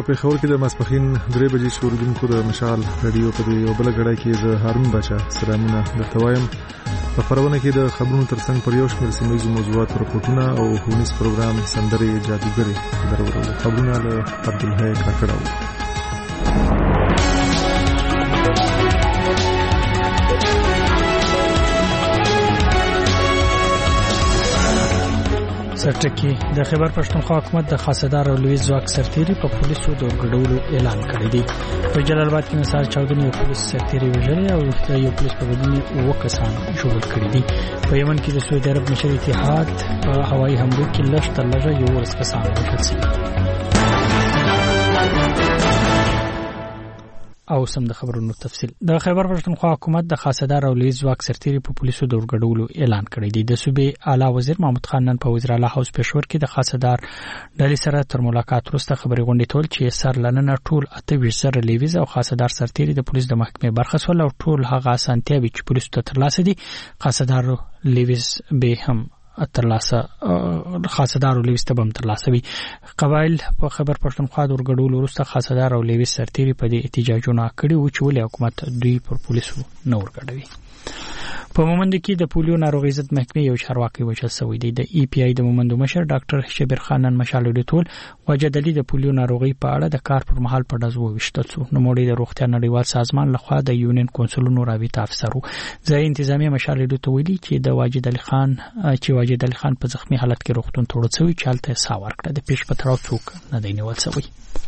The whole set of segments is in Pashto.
په پیښور کې د ماسپښین 3 بجې شوردونکو د مشال رادیو په یو بل غړای کې د هارون بچا سلامونه درته وایم. په خبرونه کې د خبرونو ترڅنګ پر یو شمېر سیمه ییزو موضوعاتو راپورټونه او ښوونیز پروګرام سندرې جادوګرې درورو. خبرونه له عبدالحی کاکړه. سرټکی د خیبر پښتونخوا حکومت د خاصدار او لوی ځواک سرتیري په پولیسو د ورګډولو اعلان کړی دی. په جلال آباد کې نثار چاودنې یو پولیس سرتیري وژلي او یو پولیس په بدني 9 کسان ژوبل کړي دي. په یمن کې د سعودي عرب مشر اتحاد په هوایي حملو کې لږ تر لږه 11 کسان وژل شوي. او سم د خبرونو تفصیل. د خیبر پښتونخوا حکومت د خاصدار او لوی ځواک سرتیري په پولیسو د ورګډولو اعلان کړی دی. د صوبې اعلی وزیر محمود خان نن په وزیر اعلی هاوس پېښور کې د خاصدار ډلې سره تر ملاقات وروسته خبري غونډې تول چې سر لننه ټول 28 لیویز او خاصدار سرتیري د پولیس د محکمې برخه سول او ټول هغه اسانتیاوي چې پولیسو ته ترلاسه دي خاصدار لیویز به هم ترلاسه خاصدار او لیویز ته هم ترلاسه وي. قبایل په خبر پښتونخوا د ورګډولو وروسته خاصدار او لیویز سرتیري په دې احتجاجونه کړي و چې ولې حکومت دوی پر پولیسو نه ورګډوي. په مومند کې د پولیو ناروغي ضد محکمې یو چارواکي وژل شوی دی. د ای پی آی د مومند مشر ډاکټر شبیر خان نن مشال ډیټول وجدلی د پولیو ناروغي په اړه د کار پر مهال په داز وویشتل شو. نو موږ د روغتیا نړیوال سازمان لخوا د یونین کونسلونو رابطه افسر ځای انتظامی مشال ډیټول چې د واجد علي خان په زخمی حالت کې روغتون ته وړل شوی چالت ساور کړ. د پیش په تراو څوک نه دی نیول شوی.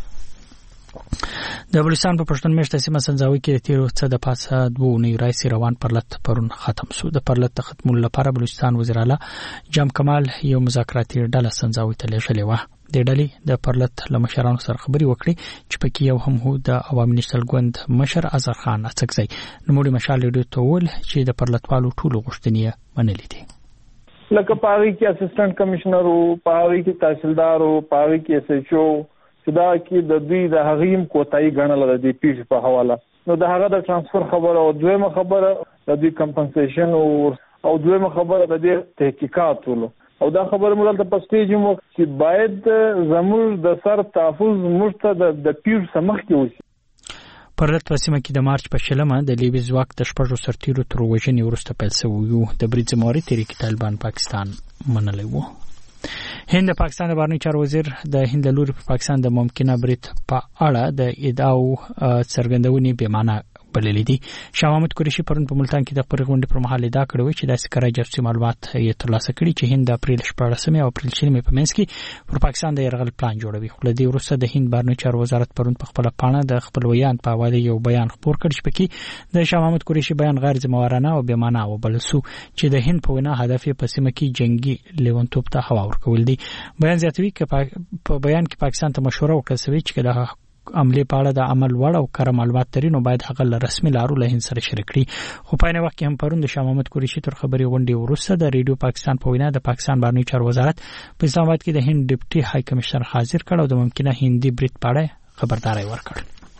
د بلوچستان په پښتون میشته سیمه سنځاوي کې د تیرو څه د پاسه 2 اونۍ راځي روان پرلط پرون ختم شو. د پرلط ختمولو لپاره بلوچستان وزیر اعلی جام کمال یو مذاکراتي ډله سنځاوي ته لېږلې و. د ډلې د پرلط لمشرانو سره خبري وکړي چې پکې یو هم هو د عوامي نشل ګوند مشر ازر خان اڅکزی. نوموړي مشال ډیو ته ول چې د پرلطوالو ټولو غوښتنې منلې دي. لکه پاغي کې اسسټنټ کمشنر او پاغي کې تحصیلدار او پاغي کې اس ایچ او صدا کې د دوی د حقیم کوتای غنل د دې پیښ په حواله. نو د هغه د ترانسفر خبره او دویمه خبره د دې کمپنسیشن او دویمه خبره د دې تحقیقات ولو او دا خبره موږ ته پستې چې موږ چې باید زموږ د سر تحفظ مرتد د پیښ سمخ کې وشي. پرلط وسیمه کې د مارچ په شلمه د لیبي ځواک د شپږو سرتیرو تر وژنې وروسته پیل شوی د برید زمواري تحریک طالبان پاکستان منلی و. هند د پاکستان د بهرنی چارو وزیر د هند لوري په پاکستان د ممکنه برید په اړه د ادعاو څرګندونې به معنا بللې دي. شاه محمود قریشي پرون په ملتان کې د خبري غونډې پر مهال ادعا کړې و چې د سکرای جاسوسي معلومات یې ترلاسه کړي چې هند د اپریل 14 او اپریل 6 په منځ کې پر پاکستان د يرغل پلان جوړوي. خو له دې وروسته د هند بهرنی چارو وزارت پرون په خپل پاڼه د خپل ویان په حواله یو بیان خبر کړ چې پکې د شاه محمود قریشي بیان غیر ذمہوارانه او بې معنا وبلل شو چې د هند په وینا هدف یې په سیمه کې جنگي لیونتوب ته هوا ورکول دي. بیان زیاتوي چې په بیان کې پاکستان ته مشوره وکړه چې د عملي په اړه د عمل وړ او کار معلومات ترینو باید هغه رسمي لارو له هند سره شریک کړي. خو په نه وخت کې هم پرون د شاه محمود قریشي تر خبري غونډې وروسته د ریډیو پاکستان په وینا د پاکستان بهرنی چارو وزارت په اسلام آباد کې د هند ډیپټي های کمشنر حاضر کړ او د ممکنه هندي برید په اړه خبرداري ورکړه.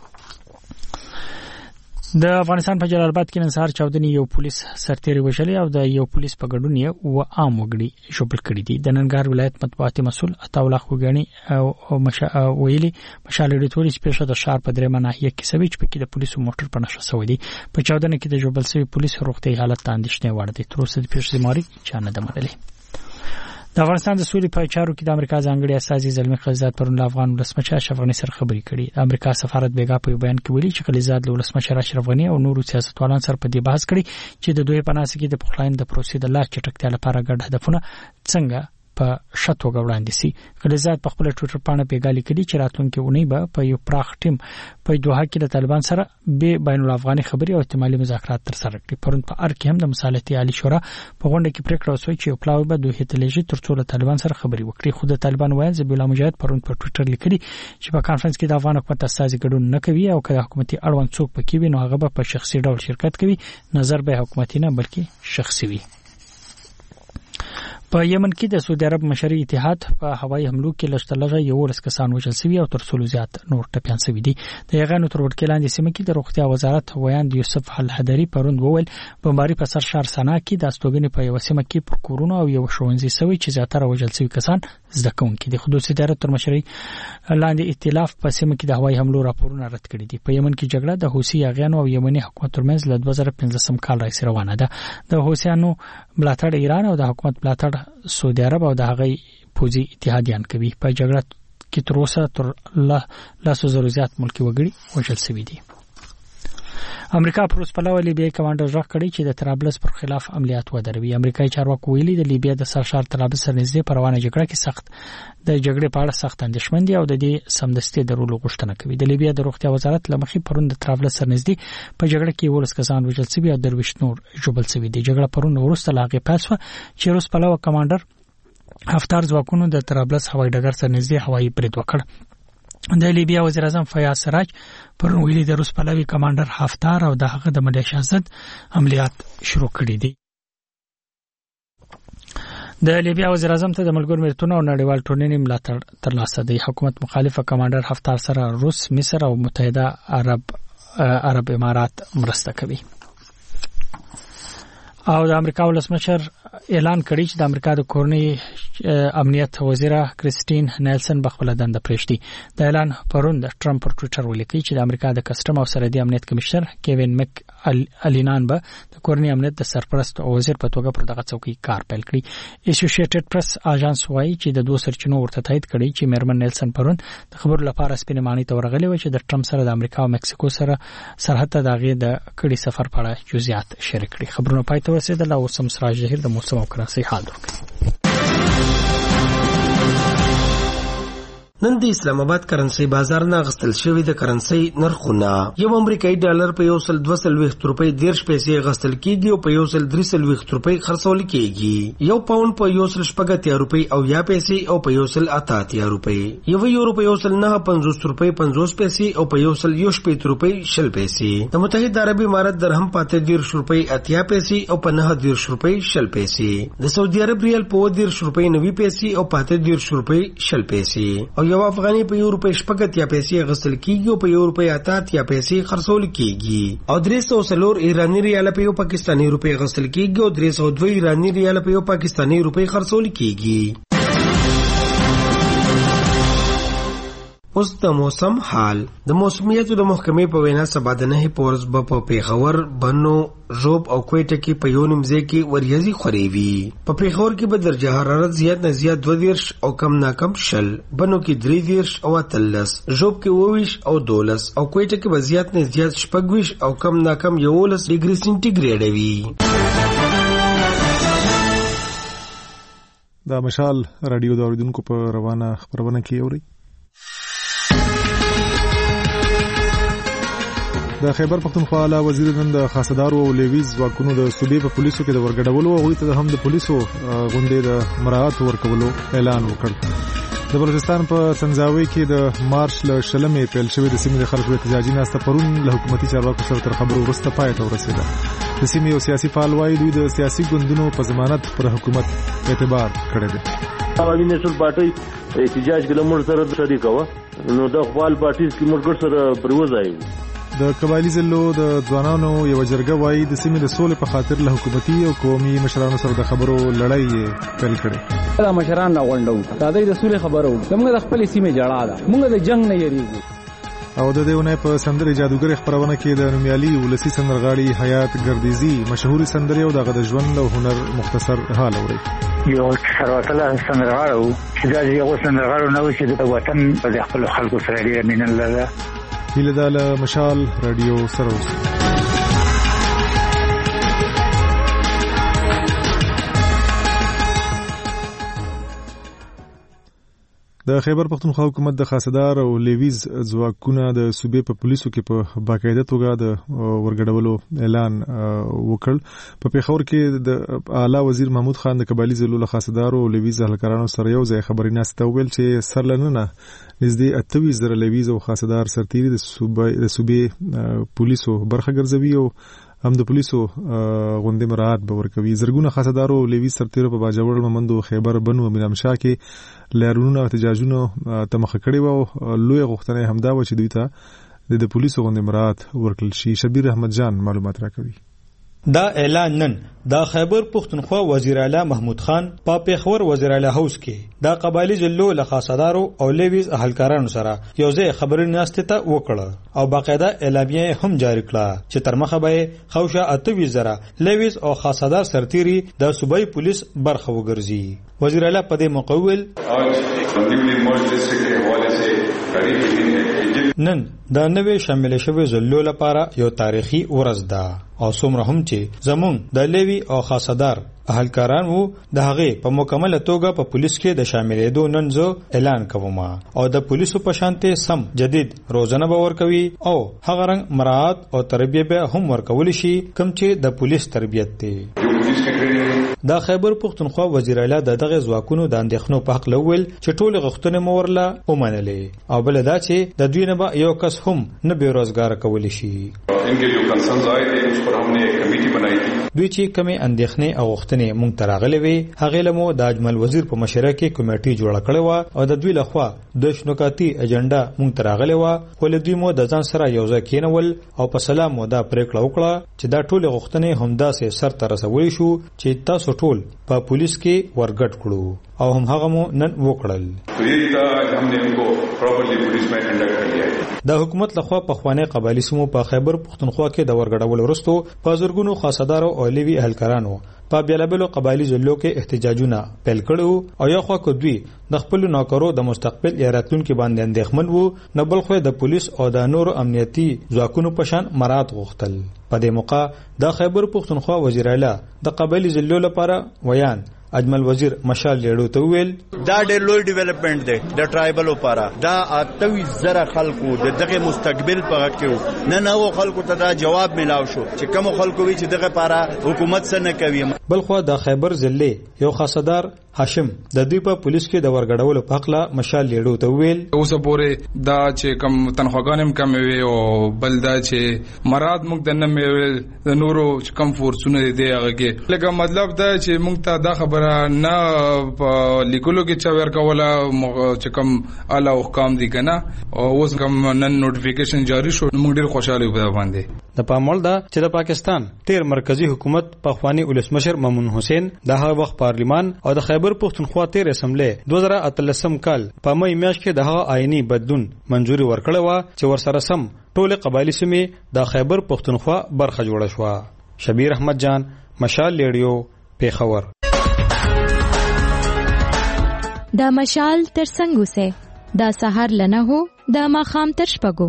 د افغانستان په جلال آباد کې نن سهار چاودنې یو پولیس سرتیري وژلي او د یو پولیس په ګډون یې و عام وګړي ژوبل کړي دي. د ننګرهار ولایت مطبوعاتي مسؤل عطاالله خوګانی او ویلي مشال ډیټول چې پیښه د شهر په درېمه ناحیه کې سوي چې پکې د پولیسو موټر په نښه شوی دی. په چاودنه کې د ژوبل شوی پولیس روغتي حالت ته اندېښنې وړ دي. تر اوسه د پیښې زماري چا نه ده منلې. د افغانستان د سولې په چارو کې د امریکا ځانګړي استازي زلمی خلیزاد پرون له افغان ولسمشر اشرف غني سره خبرې کړې. د امریکا سفارت بیګا په بیان کې ویلي چې خلیزاد له ولسمشر اشرف غني او نورو سیاستوالانو سره په دې بحث کړی چې د دوی په ناسه کې د پخلاین د پروسې د لا چټکتیا لپاره ګډ هدفونه څنګه په شتو غوړاندې سي. خلیزاد په خپل ټوئیټر باندې پیغام لیکلی چې راتلونکي اونۍ به په یو پراخ ټیم په دوحه کې د طالبان سره به بین الافغاني خبري او احتمالي مذاکرات تر سره کړي. پرون په ار کې هم د مصالحتي عالی شورا په غونډه کې پریکړه وشوه چې یو پلاوی به دوه تلجی تر څو له طالبان سره خبري وکړي. خو د طالبان وایي ذبیح الله مجاهد پرون په ټوئیټر لیکلی چې په کانفرنس کې د افغان حکومت استازي ګډون نه کوي او کله حکومتي اړوند څوک پکې وي نو هغه به په شخصي ډول شرکت کوي. نظر به حکومتي نه بلکې شخصي وي. په یمن کې د سعودي عرب مشري اتحاد په هوایي حملو کې لږترلږه 11 کسان وژل شوي او تر څلو زیات نور ټپيان شوي دي. د یغانو تر وړکې لاندې سیمه کې د روغتیا وزارت ویاند یوسف الحدري پروند وویل بمباري په سر شهر سنا کې د استوګنې په یو سیمه کې پر کورونو او یو ښوونځي شوی چې زیاتره وژل شوي کسان زده کوونکي دي. خصوصي ادارې تر مشري لاندې ائتلاف په سیمه کې د هوایي حملو راپورونه رد کړي دي. په یمن کې جګړه د حوثي یاغیانو او یمني حکومت ترمنځ له 2015 کال راځي روانه ده. د حوثیانو ملاتړ ایران او د حکومت ملاتړ سعودي عرب او د هغې پوځي اتحادیان کوي. په جګړه کې تر اوسه تر 100,000 زیات ملکی وګړي وژل شوي دي. امریکا پر اوسپلاوه لیبیا کمانډر ژغ کړی چې د طرابلس پر خلاف عملیات ودروي. امریکایي چارواکو ویلي د لیبیا د سرشار طرابلس سره نږدې پر روانه جګړه کې سخت د جګړې په اړه سخت اندېښمن دي او د دې سمدستي درولو غوښتنه کوي. د لیبیا د روغتیا وزارت لمخې پرون د طرابلس سره نږدې په جګړه کې 11 کسان وژل شوي او 23 نور ژوبل شوي دي. جګړه پرون وروسته لا غي پاسوه چې اوسپلاوه کمانډر هفتار ځواکونو د طرابلس هوایي ډګر سره نږدې هوایي برید وکړ. د لیبیا وزیر اعظم فیاض سراج پرون ویلي د روس پلاوي کمانډر هفتار او د هغه د ملیشیا ضد عملیات شروع کړي دي. د لیبیا وزیر اعظم ته د ملګرو ملتونو او نړیوال ټولنې ملاتړ ترلاسه دی. حکومت مخالفه کمانډر هفتار سره روس، مصر او متحده عرب امارات مرسته کوي. او د امریکا ولسمشر اعلان کړی چې د امریکا د کورنۍ امنیت وزیره کریسټین نیلسن بخپل دنده پرېږدي. د اعلان پرون د ټرمپ پر ټوئیټر ولیکي چې د امریکا د کسټم او سرحدي امنیت کمشنر کیوین مک الینان به د کورنۍ امنیت د سرپرست او وزیر په توګه پر دغه څوکۍ کار پیل کړي. اسوسییټډ پریس اژانس وايي چې د دوه سرچینو ورته تایید کړي چې میرمن نیلسن پرون د خبرو لپاره سپینې ماڼۍ ته ورغلې و چې د ټرمپ سره د امریکا او مکسیکو سره سرحد ته دغه د کړي سفر په اړه جزئیات شریک کړي. خبرونه پای ته ورسېدل او سم سراج ظهیر د موسم او کرنسي حال ورکړي. نن د اسلام آباد کرنسي بازار نه غستل شوی د کرنسي نرخونه یو امریکایي ډالر په 1.22 روپۍ 10 پیسې غستل کیږي او په 1.23 روپۍ خرڅول کیږي. یو پاوند په 1.80 روپۍ او یا پیسې او په 1.88 روپۍ. یو یورو په 1.950 روپۍ 50 پیسې او په 1.80 روپۍ 10 پیسې. د متحده عرب امارات درهم په 30 روپۍ 80 پیسې او په 90 روپۍ 10 پیسې. د سعودي عرب ریال په 10 روپۍ 90 پیسې او په 30 روپۍ 10 پیسې. او یو افغاني په یو روپۍ 80 پیسې غسل کیږي او په یو روپۍ 88 پیسې خرڅول کیږي. او 304 ایرانی ریال په یو پاکستانی روپۍ غسل کیږي او 302 ایرانی ریال په یو پاکستانی روپۍ خرڅول کیږي. اوس د موسم حال. د موسمیاتو د محکمې په وینا سبا د 9 پورز په پیښور، بنو، ژوب او کوټه کې په یو نیمځای کې وریځي خوريوي. په پیښور کې به درجه حرارت زیات نه زیات 22 او کم نه کم 0، بنو کې 23 او 13، ژوب کې 22 او 12 او کوټه کې به زیات نه زیات 24 او کم نه کم 11 ډیګري سنټیګریډ وي. دا مشال رادیو د اوریدونکو په روانه خبرونه کې اوري. د خیبر پختونخوا اعلی وزیر نن د خاصدارو او لیویز ځواکونو د صوبې په پولیسو کې د ورګډولو او هغوی ته هم د پولیسو غونډې د مراعات ورکولو اعلان وکړ. د بلوچستان په سنځاوي کې د مارچ له شلمې پیل شوې د سیمې د خلکو احتجاجي ناسته پرون له حکومتي چارواکو سره تر خبرو وروسته پای ته ورسېده. د سیمې یو سیاسي فعال وایي دوی د سیاسي ګوندونو په ضمانت پر حکومت اعتبار کړی دی. عوامي نېشنل پارټي احتجاج کې موږ سره شریک و نو د خپل پارټي کې موږ سره پروځای. د قبایلی ضلعو د ځوانانو یو جرګه وایي د سیمې د سولې په خاطر له حکومتي او قومي مشرانو سره د خبرو لړۍ پیل کړې. دا مشران راغونډو دا د سولې خبرو موږ د خپل سیمې جړا ده، موږ د جنگ نه یریږو. او د دیونه په سندرې جادوګر خبرونه کې د نومیالي ولسی سندرغاړي حیات ګردیزي مشهوري سندرې او دغه د ژوند او هنر مختصر حال اوري. یو سرواتله سندرغاړو چې دا یو سندرغاړو نو چې د وطن د خپل خلکو سره لري مینه لري. هیله ده مشال رادیو سره اوسئ. د خیبر پختونخوا حکومت د خاصدار او لیویز ځواکونه د صوبې په پولیسو کې په باقاعده توګه د ورګډولو اعلان وکړ. په پیښور کې د اعلی وزیر محمود خان د قبایلی ضلعو له خاصدارو او لیویز اهلکارانو سره یو ځای خبري ناسته ویل چې سرلننه نږدې 28 لیویز او خاصدار سرتیري د صوبې پولیسو برخه ګرځوي او هم د پولیسو غونډې مراعات به ورکوي. زرګونه خاصدارو لیوي سرتیرو په باجوړ ممندو خیبر بنو میرامشاه کې لارونو احتجاجونو تمخ کړي وو. لوی غوښتنه همدا و چې دوی ته د پولیسو غونډې مراعات ورکړل شي. شبیر احمد جان معلومات راکوي. دا اعلان نن د خیبر پختونخوا وزیر اعلی محمود خان په پیښور وزیر اعلی هاوس کې د قبایلی جلو له خاصدارو او لیویز اهلکارانو سره یو ځای خبري ناشته ته وکړه او باقاعده اعلامیه هم جاری کړه چې تر مخه به خوشه 28,000 لیویز او خاصدار سرتيري د صوبایي پولیس برخه وګرځي. وزیر اعلی په دې موقع ویل نن د نوې شامل شوی زلو لپاره یو تاریخي ورځ ده او څومره هم چې زمون د لیوی او خاصدار اهلکاران وو د هغه په مکمله توګه په پولیس کې د شاملېدو نن زه اعلان کوم او د پولیسو په شانته سم جدید روزنه به ورکوي او هغه رنګ مراعات او تربیه به هم ورکول شي کوم چې د پولیس تربیت دی. د خیبر پختونخوا وزیر اعلی دغه ځواکونو د اندېښنو په حق لول چې ټول غوښتنې مورله ومنلې او بل دا چې د دوی نه به یو کس هم نه بیروزګار کول شي. دوی چې کومې اندېښنې او غوښتنې مونږ ته راغلې وي هغه لمو د اجمل وزیر په مشوره کې کمیټه جوړه کړې و او د دوی لخوا د شنوکاتی اجنډا مونږ ته راغلې و خو له دوی مو د ځان سره یو ځای کېنول او په سلام مو دا پریکړه وکړه چې دا ټول غوښتنې همدا سه سر ته رسولې شو چې تاسو ټول په پولیس کې ورګټ کړو او هم هغه مو نن وکړل. د حکومت لخوا په خوانې قبایلی سمو په خیبر پختونخوا کې د ورګډول ورستو په زرګونو خاصدارو او لیوی اهلکارانو په بیلابلو قبایلی ضلعو کې احتجاجونه پیل کړو او یو خوا کو دوی د خپل نوکرو د مستقبل یا راتلونکو باندې اندېښمن وو نه بل خو د پولیس او د نور امنیتي ځواکونو په شان مراعات غوښتل. په دې موقع د خیبر پختونخوا وزیر اعلی د قبایلی ضلعو لپاره ویان اجمل وزیر مشال لیړو ته ویل دا ډېر لوی ډیولپمنٹ دی د ټرایبل لپاره دا 28,000 خلکو د دغه مستقبل په کې نه نو خلکو ته دا جواب ملاو شو چې کوم خلکو وی چې دغه لپاره حکومت څه نه کوي. بل خو د خیبر ضلع یو خاصدار هاشم د دوی په پولیس کې د ورګډولو په حق لا مشال لیړو ته ویل اوس پورې دا چې کم تنخواګانم کم وي او بل دا چې مراد موږ د نمې د نورو کم فورسونه دي هغه کې لکه مطلب دا چې موږ ته دا خبره نه په لیکلو کې چا ورکوله چې کم اعلی حکام دي کنه او اوس کم نن نوټیفیکیشن جاری شو موږ ډیر خوشاله یو په باندې. د پامول دا چې د پاکستان تیر مرکزی حکومت په خوانی ولسمشر مامون حسین د هغه وخت پارلیمان او د خیبر پختونخوا تیر اسمبلی 2013 کال په مې میاشت کې د هغه آئینی بدلون منځوري ورکړه و چې ورسره سم ټول قبایلی سیمې د خیبر پختونخوا برخه جوړه شو. شبیر احمد جان مشال لیډیو پیښور. دا مشال تر څنګه سه دا سحر لنه هو دا ماخام تر شپګو.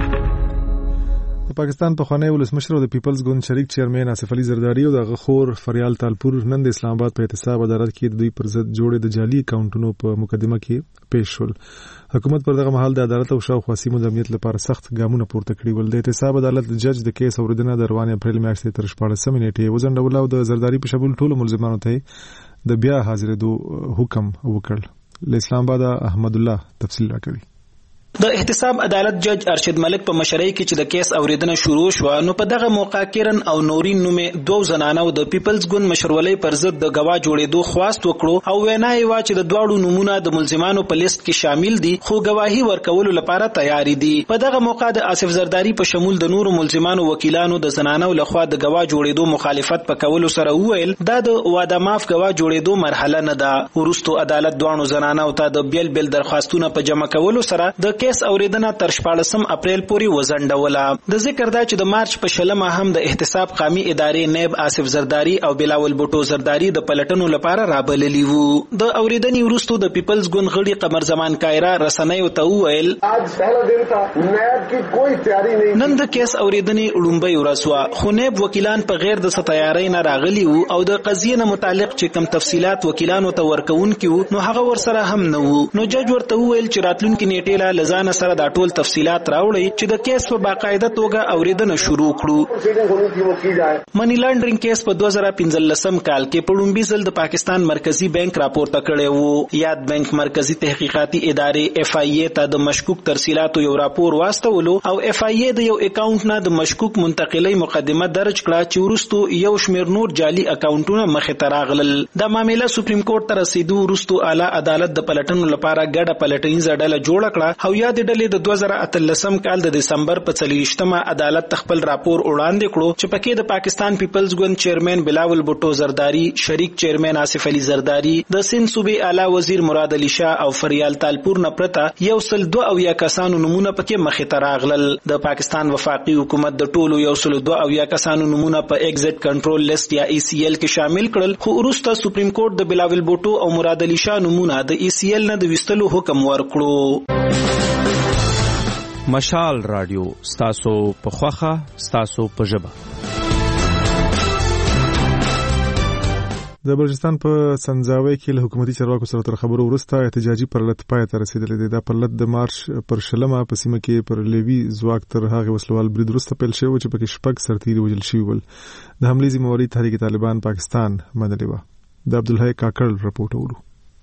د پاکستان په خوانی ولسمشر او د پیپلز ګوند شریک چیرمن آصف علي زرداری او د غخور فریال تالپور نن د اسلام آباد په احتساب عدالت کې د دوی پر ضد جوړې د جعلي اکاونټونو په مقدمه کې پیښ شول. حکومت پر دغه مهال د عدالت او شاوخوا سیمو د امنیت لپاره سخت ګامونه پورته کړي ول. د احتساب عدالت د جج د کیس اوریدنه د روان اپریل میاشتې تر 14 نیټې وزنډول او د زرداری په شمول ټول ملزمانو ته د بیا حاضرېدو حکم وکړ. له اسلام آباد احمد الله تفصیل راکوي. د احتساب عدالت جج ارشد ملک په مشرۍ کې چې د کیس اوریدنه شروع شو نو په دغه موقع کیرن او نورین نومې دوه زنانو د پیپلز ګوند مشرولۍ پر ضد د گواه جوړېدو خواست وکړو او وینای وا چې د دواړو نمونه د ملزمانو په لیست کې شامل دي خو گواهی ورکولو لپاره تیار دي. په دغه موقع د آصف زرداری په شمول د نورو ملزمانو وکیلانو د زنانو لخوا د گواه جوړېدو مخالفت پکولو سره وویل دا د واده ماف گواه جوړېدو مرحله نه ده. ورستو عدالت دوه زنانو ته د بیل بیل درخواستونه په جمع کولو سره د کیس اوریدنه تر 14 اپریل پورې وزنډوله. د ذکر دا چې د مارچ په شلمه هم د احتساب قومي ادارې نائب آصف زرداری او بلاول بوټو زرداری د پلټنو لپاره رابللی وو. د اوریدنې وروسته د پیپلز ګوند غړي قمر زمان کایرا رسنیو ته وویل نن د کیس اوریدنې لومبۍ ورځ وه خو نائب وکیلان په غیر د تیاری نه راغلي وو او د قضیې نه متعلق چې کوم تفصيلات وکیلانو ته ورکون کیو نو هغه ورسره هم نه وو. نو جج ورته وویل چې راتلونکي نیټه لا ځان سره دا ټول تفصيلات راوړي چې د کیس په باقاعده توګه اوریدنه شروع کړو. منی لانډرینګ کیس په 2015 کال کې په لومبي ځل د پاکستان مرکزی بانک راپورته کړی وو. یاد بانک مرکزی تحقیقاتي ادارې FIA ته د مشکوک ترسیلاتو یو راپور واستولو او FIA د یو اکاونټ نه د مشکوک منتقلی مقدمه درج کړه چې ورستو یو شمیر نور جعلي اکاونټونه مخې ته راغلل. دا معاملې سپریم کورټ ته رسیدو ورستو اعلی عدالت د پلټنو لپاره ګډه پلټنیزه ډله جوړه کړه او یا د ډلې د 2013 کال د دسمبر په 30مه عدالت خپل راپور وړاندې کړو چې پکې د پاکستان پیپلز ګوند چیرمن بلاول بوټو زرداری، شریک چیرمن آصف علي زرداری، د سند صوبې اعلی وزیر مراد علي شاه او فریال تالپور نه پرته 102 کسانو نمونه پکې مخې ته راغلل. د پاکستان وفاقي حکومت د ټولو 102 کسانو نمونه په ایگزټ کنټرول لیست یا ECL کې شامل کړل، خو وروسته سپریم کورټ د بلاول بوټو او مراد علي شاه نمونه د ECL نه د وستلو حکم ورکړو. مشال رادیو ستاسو په خوخه ستاسو په ژبه. د بلوچستان په سنځاوي کې له حکومتي چارواکو سره تر خبرو وروسته احتجاجي پرلط پای ته رسیدلی دی. دا پرلط د مارچ پر شلمه په سیمه کې پر لیوي ځواک تر هغه وسلوال برید وروسته پیل شوی چې پکې شپږ سرتیري وژل شوي ول. د حملې ذمہواري تحریک طالبان پاکستان منلې و. د عبدالحی کاکړ رپورټ اورو.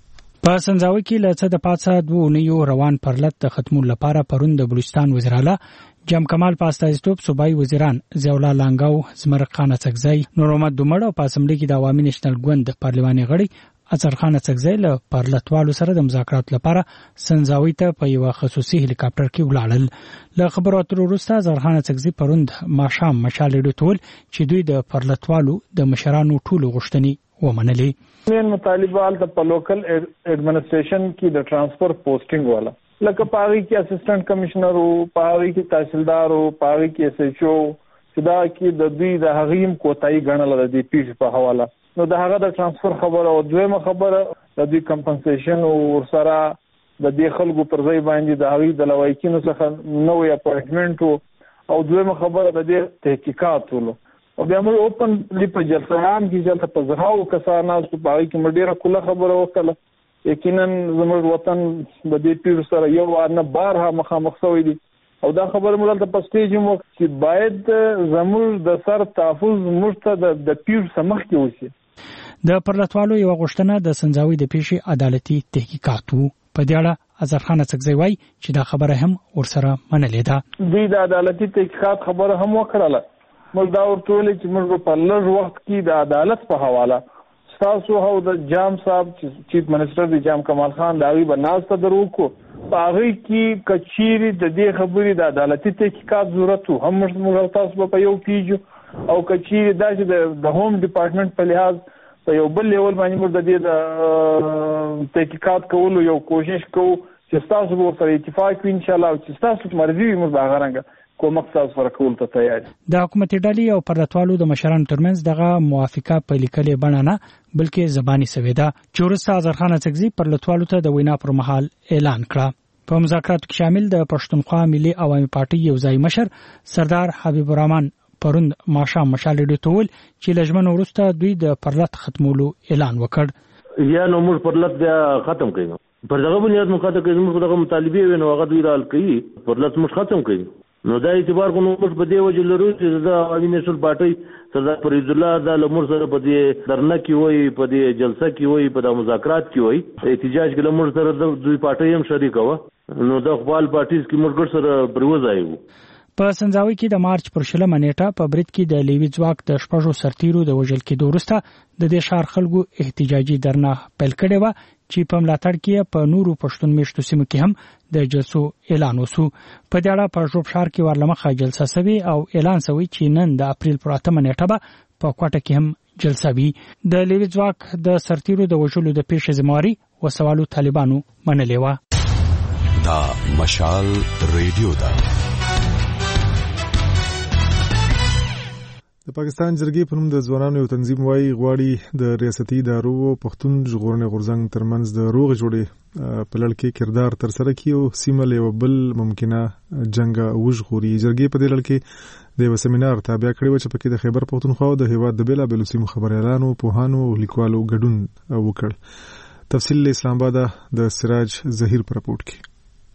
په سنځاوي کې له څه د پاتسه 2 اونیو روان پرلط د ختمولو لپاره پرون د بلوچستان وزیر اعلی جام کمال پاستایستوب صوبایي وزیران ضیاءالله لانګاو، زمرق خان اڅکزی، نور محمد دومړ او په اسمبلی کې د عوامي نېشنل ګوند پارلماني غړي اظهر خان اڅکزی له پرلطوالو سره د مذاکرات لپاره سنځاوي ته په یو خصوصي هلیکاپټر کې ولاړل. له خبرو اترو وروسته اظهر خان اڅکزی پروند ماښام مشال ډوټول چې دوی د پرلطوالو د مشرانو ټولو غوښتنې ومنلې. مین مطالبه د په لوکل ایڈمنسټریشن کې د ټرانسفر پوسټینګ والا لکه پاغي کې اسسټنټ کمشنر او پاغي کې تحصیلدار او پاغي کې SHO چې دا کې د دوی د حقیم کوتای غنل د دې پیښ په حواله نو د هغه د ټرانسفر خبره او دویمه خبره د دې کمپنسیشن او ورسره د دې خلکو پر ځای باندې د هغه د لوایکینو څخه نوې اپارټمنټ او دویمه خبره د دې تحقیقات ولو او بیا موږ اوپن لپاره جلسان کې چې په زراو کسانو په پاغي کې مډیره کله خبره وکړه. یقینا زموږ وطن د دې پیر سره یو نه بارها مخامخ شوی دی او دا خبره موږ ته په سټیج مو چې باید زموږ د سر تحفظ مرته د پیر سمخ کې وشي. د پرلطوالو یو غوښتنه د سنځاوي د پیښې عدالتي تحقیقاتو په دې اړه اظهر خان اڅکزی وایي چې دا خبره هم ورسره منلې ده. دوی د عدالتي تحقیقات خبره هم وکړه. موږ دا ورته ویل چې موږ په لږ وخت کې د عدالت په حواله تاسو هو د جام صاحب چیف منسٹر دی جام کمال خان داوی بناسته درو کو پاغي کی کچيري د دې خبرې د عدالتي تحقیقات ضرورت هم موږ تاسو په یو پیجو او کچيري د هوم ډپارټمنټ په لحاظ په یو بل لیول باندې موږ د دې تحقیقات کولو یو کوشش کوو چې تاسو به سره اتفاق ان شاء الله چې تاسو مرضی موږ دا غرانګه کومک تاسو ورکول ته تیار. د حکومتي ډلې او پرلطوالو د مشرانو ترمنځ دغه موافقه په لیکلې بڼه نه بلکې زبانی سوي ده چې ورسته اظهر خان اڅکزی پرلطوالو ته د وینا پر مهال اعلان کړ. په مذاکراتو کې شامل د پښتونخوا ملي عوامي پارټي یو ځای مشر سردار حبیب الرحمن پروند ماښام مشال ډوټول چې لجمن ورسته دوی د پرلط ختمولو اعلان وکړ. یا نو موږ پرلط بیا ختم کړو. پر دغه بنیاد مخاطب کې موږ دغه مطالبه وینو هغه دوی رال کوي پرلط موږ ختم کړو. نو دا اعتبار کو نو په دې وجه لرو چې دا عوامي نېشنل پارټي سردار فرید الله د لمر سره په دې درنه کې وای په دې جلسه کې وای په د مذاکرات کې وای احتجاج کې لمر سره د دوی پارټي هم شریک و نو د خپل پارټیز کې موږ سره پروځای وو. په سنځاوي کې د مارچ پر شلمه نیټه په برید کې د لیوي ځواک د شپږو سرتیرو د وژل کېدو وروسته د دې ښار خلکو احتجاجي درنه پیل کړې و چې په ملاتړ کې په نورو پښتون میشتو سیمو کې هم د جلسو اعلان وسو. په دې اړه په ژوب ښار کې ورلمخه جلسه سوي او اعلان سوي چې نن د اپریل پر 8 نیټه به په کوټه کې هم جلسه وي. د لیوي ځواک د سرتیرو د وژلو د پیښې ذمہواري وسوالو طالبانو منلې و. دا مشال ریډیو دا د پاکستان جرګې په نوم د ځوانانو یو تنظیم وايي غواړي د ریاستي ادارو پښتون ژغورنې غورځنګ ترمنځ د روغ جوړې په لړ کې کردار تر سره کړي او سیمه له بل ممکنه جنگ وژغوري. جرګې په دې لړ کې د یو سیمینار تابع کړی و چې پکې د خیبر پښتونخوا او د هیواد د بیلابېلو سیمو خبريالانو پوهانو او لیکوالو ګډون وکړ. تفصیل له اسلام آباد د سراج ظهیر پر رپورټ کې.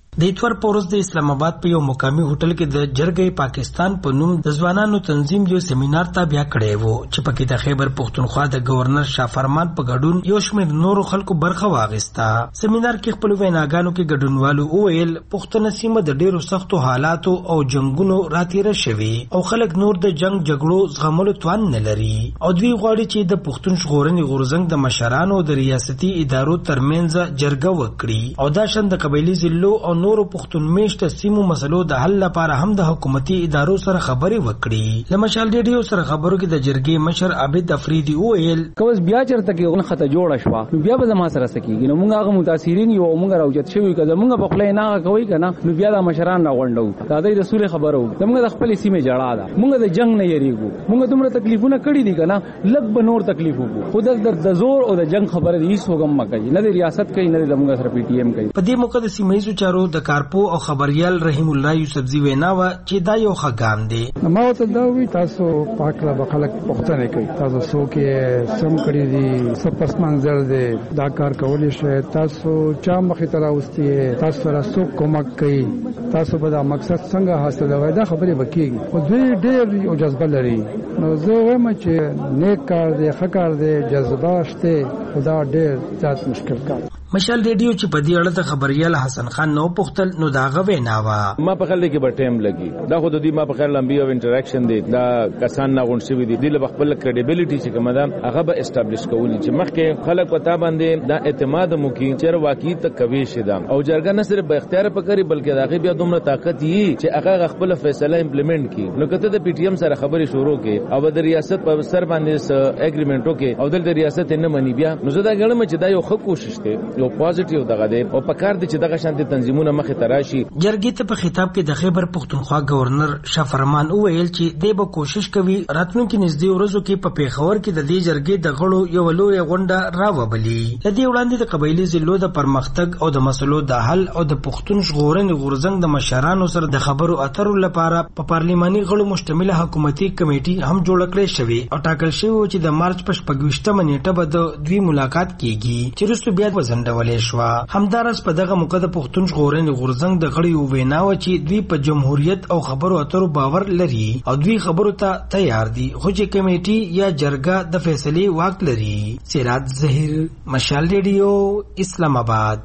د اتوار پورز د اسلام آباد په یو مقامي هوټل کې د جرګې پاکستان په نوم د ځوانانو تنظیم یو سیمینار ته بیا کړی وو چې پکې د خیبر پختونخوا د گورنر شاه فرمان په ګډون یو شمېر نورو خلکو برخه واغستا. سیمینار کې خپل ویناګانو کې ګډونوالو وویل پښتون سیمه د ډیرو سختو حالاتو او جنگونو راتیره شوي او خلک نور د جنگ جګړو زغملو توان نه لري او دوی غواړي چې د پښتون ژغورنې غورځنګ د مشرانو د ریاستي ادارو ترمنځ جرګه وکړي او دا شند د قبایلی ضلعو او نورو پښتون میشته سیمو مسلو د حل لپاره هم د حکومتي ادارو سره خبرې وکړي. لمشال ریډیو سره خبرو کې د جرګې مشر عابد افریدي وویل کوس بیا چرته کې خطه جوړه شو نو بیا به ما سره سکیږي نو موږ هغه متاثرین یو موږ راوچت شوی کله موږ په خپل نه کوي کنه نو بیا د مشران راغونډو دا د رسول خبرو موږ د خپل سیمه جړا ده موږ د جنگ نه یریږو موږ دومره تکلیفونه کړی دي کنه لږ به نور تکلیف وکړو خود د زور او د جنگ خبره دي سوګم مکه نه د ریاست کوي نه د موږ سره پی ټی ایم کوي. په دې موقع د سیمایي چارو د کارپو او خبريال رحیم الله یوسفزی وینا و چې دا یو خګام دی. ما ته دا وی تاسو پاکله بخلک پښتنه کوي تاسو څوک سم کړی دي سپس منظر دی دا کار کولی شي تاسو چا مخې ته راوستي تاسو سره څوک کومک کوي تاسو به دا مقصد څنګه حاصلوي دا خبره وکړي او دوی ډېر یو جذبه لري نو زه وایم چې نیک کار دی ښه کار دی جذبه شته خدا ډېر ځات مشکل کار. مشال ریډیو چې په دې اړه د خبريال حسن خان نو پختل نو دا غوې ناوا ما په خل کې به ټایم لګي دا خو د دې ما په خل لمبي او انټریکشن دی دا کسان نه غونډ شوی دي د خپل کریډیبিলিټي چې کومه ده هغه به اسټابلیش کولی چې مخکې خلک پتا باندې دا اعتماد مو کې چې واقعي ته کوي شي دا او جرګه نه صرف به اختیار پکړي بلکې داغه بیا دومره طاقت یي چې هغه خپل فیصله امپلیمنٹ کړي نو کته د پی ټی ایم سره خبرې شروع کړي او د ریاست په سر باندې اګریمنټو کې او د ریاست نه منی بیا نو زه دا غواړم چې دا یو ښه کوشش دی یو پوزټیو او پکار دي چې دغه شانتي تنظیمونه مخه تراشي. جرګې ته په خطاب کې د خیبر پختونخوا گورنر شاه فرمان وویل چې دوی به کوشش کوي راتلونکي نږدې ورځو کې په پیښور کې د دې جرګې د غړو یو لوی غونډه راوبلي. لدې وړاندې د قبایلی ضلعو د پرمختګ او د مسلو د حل او د پښتون ژغورنې غورځنګ د مشرانو سره د خبرو اترو لپاره په پارلماني غړو مشتمله حکومتي کمیټي هم جوړ کړې شوې او ټاکل شوی چې د مارچ په 28 نیټه به د دوی ملاقات کیږي چې وروسته بیا وزندولې شو. همدارس په دغه موقع د پښتون ژغورنې غورځنګ د غړیو وینا و چې دوی په جمهوریت او خبرو اترو باور لري او دوی خبرو ته تیار دي خو چې کمیټي یا جرګه د فیصلې واک لري. سراج ظهیر مشال ریډیو اسلام آباد.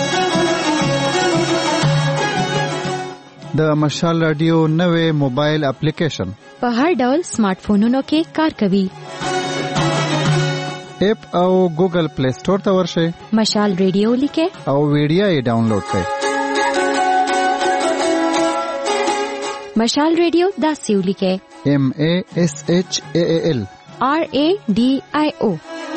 د مشال رادیو نوې موبایل اپلیکیشن په هر ډول سمارټ فونونو کې کار کوي. اپ او ګوګل پلی سٹور ته ورشئ مشال ریډیو لیکه او ویډیو یې ډاونلوډ کړئ. مشال ریډیو داسې ولیکه MASHAAL RADIO.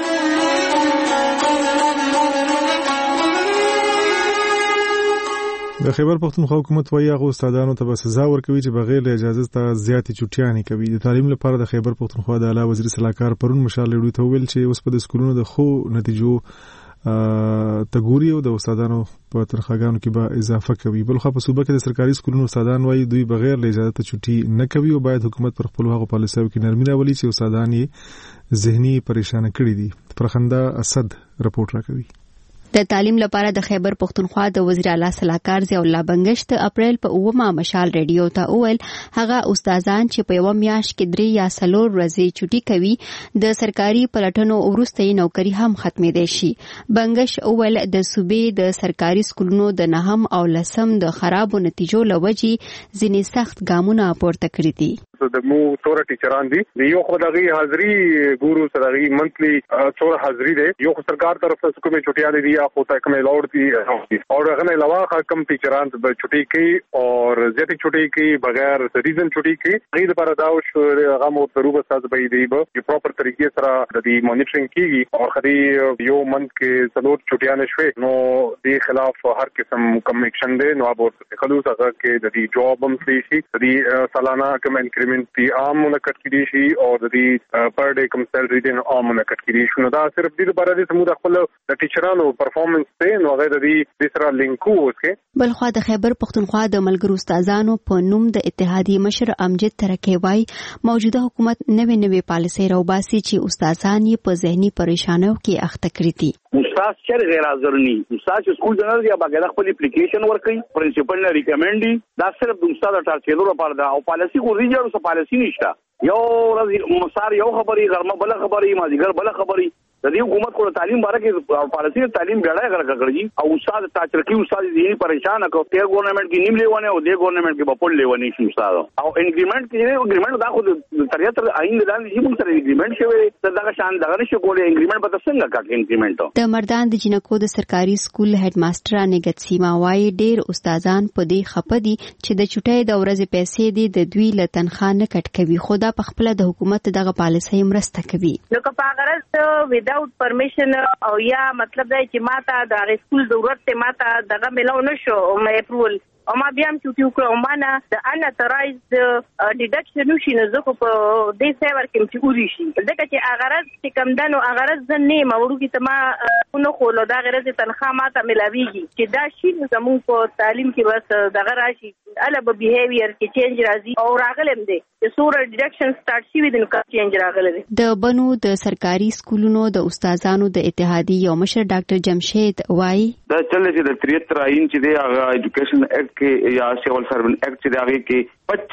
د خیبر پختونخوا حکومت وايي هغه استادانو ته به سزا ورکوي چې بغیر له اجازه ته زیاتې چټیانې کوي. د تعلیم لپاره د خیبر پختونخوا د اعلی وزیر صلاحکار پرون مشال ریډیو ته ویل چې اوس په د سکولونو د خو نتیجو تګوري او د استادانو په تنخواګانو کې به اضافه کوي. بل خو په صوبه کې د سرکاري سکولونو استادان وايي دوی بغیر له اجازه ته چټي نه کوي او باید حکومت پر خپل هغه پالیسیو کې نرمي راولي چې استادان یې ذهني پریشان کړي دي. پرخنده اسد رپورټ راکوي. د تعلیم لپاره د خیبر پختونخوا د وزیر اعلی صلاحکار ضیاء الله بنگش د اپریل په 9 مشال ریډیو ته وویل هغه استادان چې په یو میاشت کې 3 یا 4 ورځې چټي کوي د سرکاري پلټنو وروسته نوکری هم ختمې دي شي. بنگش وویل د صوبې د سرکاري سکولونو د نهم او لسم د خرابو نتیجو لوجي ځینې سخت ګامونه پورته کړی دي. د مو تور ټیچران دي یو خدای حاضری ګورو سره منتلی څور حاضری دي یو سرکار طرف څخه کومه چټیاں دي یا خو تک مې لاور دي اور غنه علاوه کم ټیچران به چټي کوي اور زیاتې چټي کوي بغیر ریزن چټي کوي غیر لپاره دا شو هغه مو ضرورت ساز به دی به پراپر طریقې سره د دې مانیټرینګ کیږي او خري یو منت کې څلور چټیاں نشوي نو دې خلاف هر قسم کم ایکشن دی نو ابو خلوص هغه کې د دې جواب هم شي د دې سالانه کم انکریمنٹ دی عام منعقد کړي شي او د دې پر ډے کم سیلری دی عام منعقد کړي شي نو دا صرف دې لپاره د سمو د خپل د ټیچرانو پرفارمنس ته نو هغه د دې سره لینکو وکړي. بلخوا د خیبر پختونخوا د ملګرو استادانو په نوم د اتحادیې مشر امجد ترکی وای موجوده حکومت نوې پالیسۍ راوباسي چې استادان یې په ذهني پریشانیو کې اخته کړي دي. استاد چر غیر حاضر ني استاد سکول جنرال یا باقاعده خپل اپلیکیشن ورکړي پرنسپل نه ریکمنډي دا صرف د استاد ټاکلو لپاره دا او پالیسی کو ریجر سو پالیسی نشته یو ورځ مسار یو خبري غرمه بل خبري مازیګر بل خبري د دې حکومت کو تعلیم باره کې پالیسی تعلیم غړای کړی او استاد تاچرکی استاد دې پریشان کو ته ګورنمنت کې نیم لیونه او دې ګورنمنت کې بپول لیونه شي استاد او انګریمنت کې انګریمنت دا خو د تریت آئین د دې موږ سره انګریمنت شوی دا شان دغه نشي کولای انګریمنت په څنګه کا انګریمنت د مردان د جنکو د سرکاري سکول هډ ماستر انګت سیما وايي ډېر استادان په دې خپدي چې د چټۍ د ورځې پیسې دي د دوی له تنخواه نه کټ کوي خدا په خپل د حکومت دغه پالیسي مرسته کوي نو که په غرض وداوت پرمیشن او یا مطلب دا چې ماته د سکول ضرورت ته ماته دغه ملو نشو اپروول او ما بیا هم چوټي وکړم معنا د اناترایزد ډیډکشن نشي نه زه په دې سیور کې چې وري شي ځکه چې اغرض چې کم دنو اغرض نه مورو کې تما نو خو له دا غرض تنخواه ماته ملاويږي چې دا شي زموږ په تعلیم کې بس دغه راشي اله به بیهیویر کې چینج راځي او راغلم دي چې سور ډیډکشن سٹارټ شي ودن کا چینج راغله دي د بنو د سرکاري سکولونو د استادانو د اتحادیې یو مشر ډاکټر جمشید وای دا چلې چې د 73 آئین چې دی هغه ایجوکیشن ایکټ کې یا سیول سروینټ ایکټ چې دی کې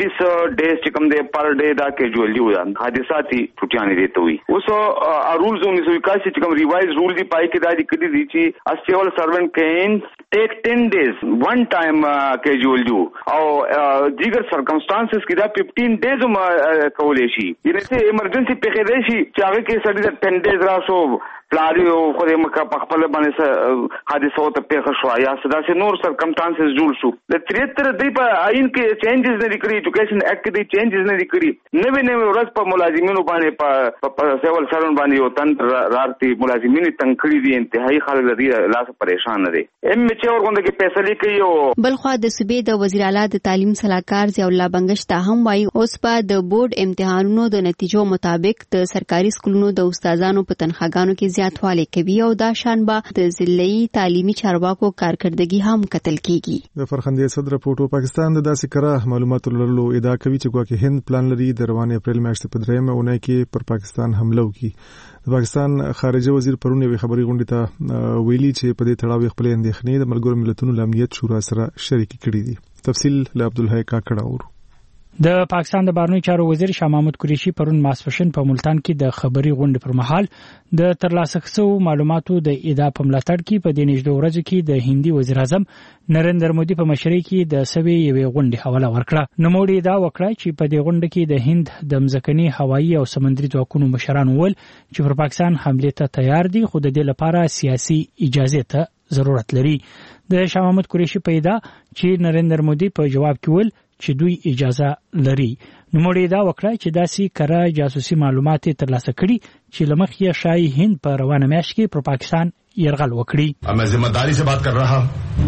25 ډیز چې کوم دی پر ډے دا کیجوالي وي حادثاتي ټوټیانې دي ته وي اوس رولز 1981 چې کوم ریوایز رول دی پای کې دا دي کړي دي چې سیول سروینټ کین ټیک 10 days one time کیجوالي او دیگر سرکمسټانسز کې دا 15 days کولې شي یعنی چې ایمرجنسي په خېده شي چې هغه کې سړي 10 days راسو پلاریو خو دې مکه په خپل باندې حادثه ته پیښ شو یا صدا سي نور سرکمسټانسز جوړ شو د 73 دی په آئین کې چینجز نه لري ایجوکیشن ایکټ کې دی چینجز نه لري نوې ورځ په ملازمینو باندې په سیول سرون باندې یو تن رارتي ملازمینو تنکړي دي انتهایی خلک لري لاس پریشان دي ام چې ورغونډه کې فیصله کوي او بلخوا د صوبې د وزیر اعلی د تعلیم صلاحکار ضیاء الله بنگش ته هم وایي اوس په د بورډ امتحانونو د نتیجو مطابق د سرکاري سکولونو د استادانو په تنخواګانو کې زیاتوالی کوي او دا شان به د ضلعي تعلیمي چارواکو کارکړدګي هم قتل کیږي د فرخندې صدر رپورټو پاکستان د داسې کره معلوماتو لرلو ادعا کوي چې ګواکې هند پلان لري د روان اپریل میاشتې په 3مه اونۍ کې پر پاکستان حمله وکړي د پاکستان خارجه وزیر پرون یو خبري غونډه ته ویلي چې په دې تړاو خپل اندېښنې د ملګرو ملتونو د امنیت شورا سره شریک کړي دي تفصیل له عبدالحی کاکړه اورو د پاکستان د بهرنیو چارو وزیر شاه محمود قریشي پرون ماسپښین په ملتان کې د خبري غونډې پر مهال د ترلاسه شوو معلوماتو د ادعا په ملاتړ کې په دې نږدې ورځو کې د هندي وزیر اعظم نریندر مودي په مشرۍ کې د سوي یوې غونډې حواله ورکړه نوموړي دا وکړه چې په دې غونډه کې د هند د مځکني هوایي او سمندري ځواکونو مشران ول چې پر پاکستان حمله ته تیار دي خو د دې لپاره سیاسي اجازه ته ضرورت لري د شاه محمود قریشي په ادعا چې نریندر مودي په جواب کې ول چې دوی اجازه لري نوموړي دا وکړه چې داسې کره جاسوسي معلومات ترلاسه کړي چې لمخ یې شای هند په روانه میاشت کې پر پاکستان يرغل وکړي मैं जिम्मेदारी से बात कर रहा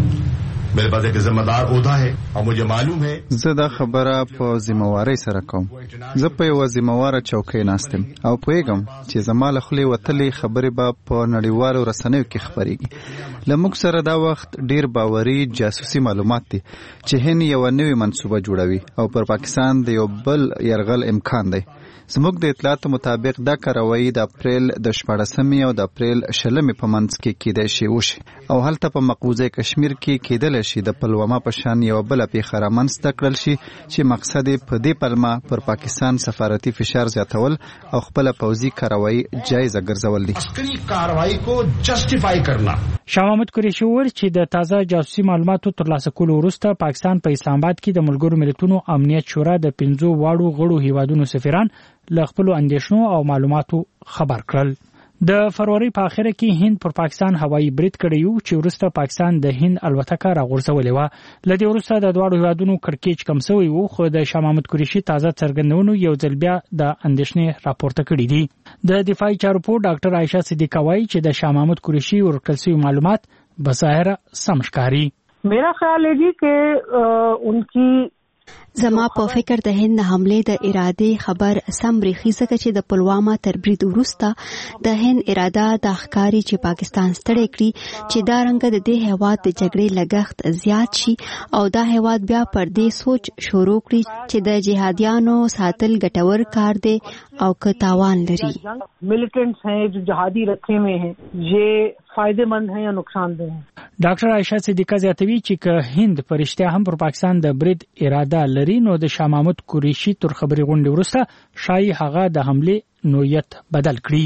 मेरे पास एक जिम्मेदार ओहदा है और मुझे मालूम है زه دا خبره په ذمہواری سره کوم زه په یو ذمہواره چوکۍ ناستم او پوهیږم چې زما له خولې وتلې خبرې به په نړیوالو رسنیو کې خبرېږي له موږ سره دا وخت ډیر باوري جاسوسي معلومات دي چې هند یو نوې منصوبه جوړوي او پر پاکستان د یو بل يرغل امکان دی زموږ د اطلاعاتو مطابق دا کاروایی د اپریل د 14مې او د اپریل 16مې په منځ کې کېدای شي وشي او هلته په مقبوضه کشمیر کې کېدل شي د پلوامه په شان یو بل پیښه رامنځته کړل شي چې مقصد په دې پلمه پر پاکستان سفارتي فشار زیاتول او خپل پوځي کاروایی جایزه ګرځول دي عسکري کاروایی کو جسټیفای کرنا شاه محمود قریشي ور چې د تازه جاسوسي معلوماتو ترلاسه کولو وروسته پاکستان په اسلام آباد کې د ملګرو ملتونو امنیت شورا د 15 واړو غړو هیوادونو سفیران له خپل اندیشنو او معلوماتو خبر کړل د فروری په اخره کې هند پر پاکستان هوایي برید کړی و چې وروسته پاکستان د هند الوتکه راغورځولې و لدې وروسته د دواړو هیوادونو کړکېچ کم شوی و خو د شاه محمود قریشي تازه څرګندونو یو ځل بیا د اندیشنې راپورته کړي دي د دفاعي چارو په ډاکټر عائشہ صدیقه وايي چې د شاه محمود قریشي ورکړل شوی معلومات بظاهر سم ښکاري मेरा ख्याल है जी कि उनकी زما په فکر د هند حمله د اراده خبر سم رخي ځکه چې د پلوامه تر برید وروسته د هند اراده د ښکاری چې پاکستان ستړی کړي چې دا رنګ د دې هیواد د جګړې لګښت زیات شي او دا هیواد بیا پر دې سوچ شروع کړي چې د جهادیانو ساتل ګټور کار دی او که تاوان لري. मिलिटेंट्स हैं जो जहादी रखे हुए हैं ये फायदेमंद हैं या नुकसानदेह हैं. ډاکټر عائشہ صدیقه زیاتوي چې که هند پرشتیا هم پر پاکستان د برید اراده لري نو د شاه محمود قریشي تر خبري غونډې وروسته شایي هغه د حمله نوعیت بدل کړي.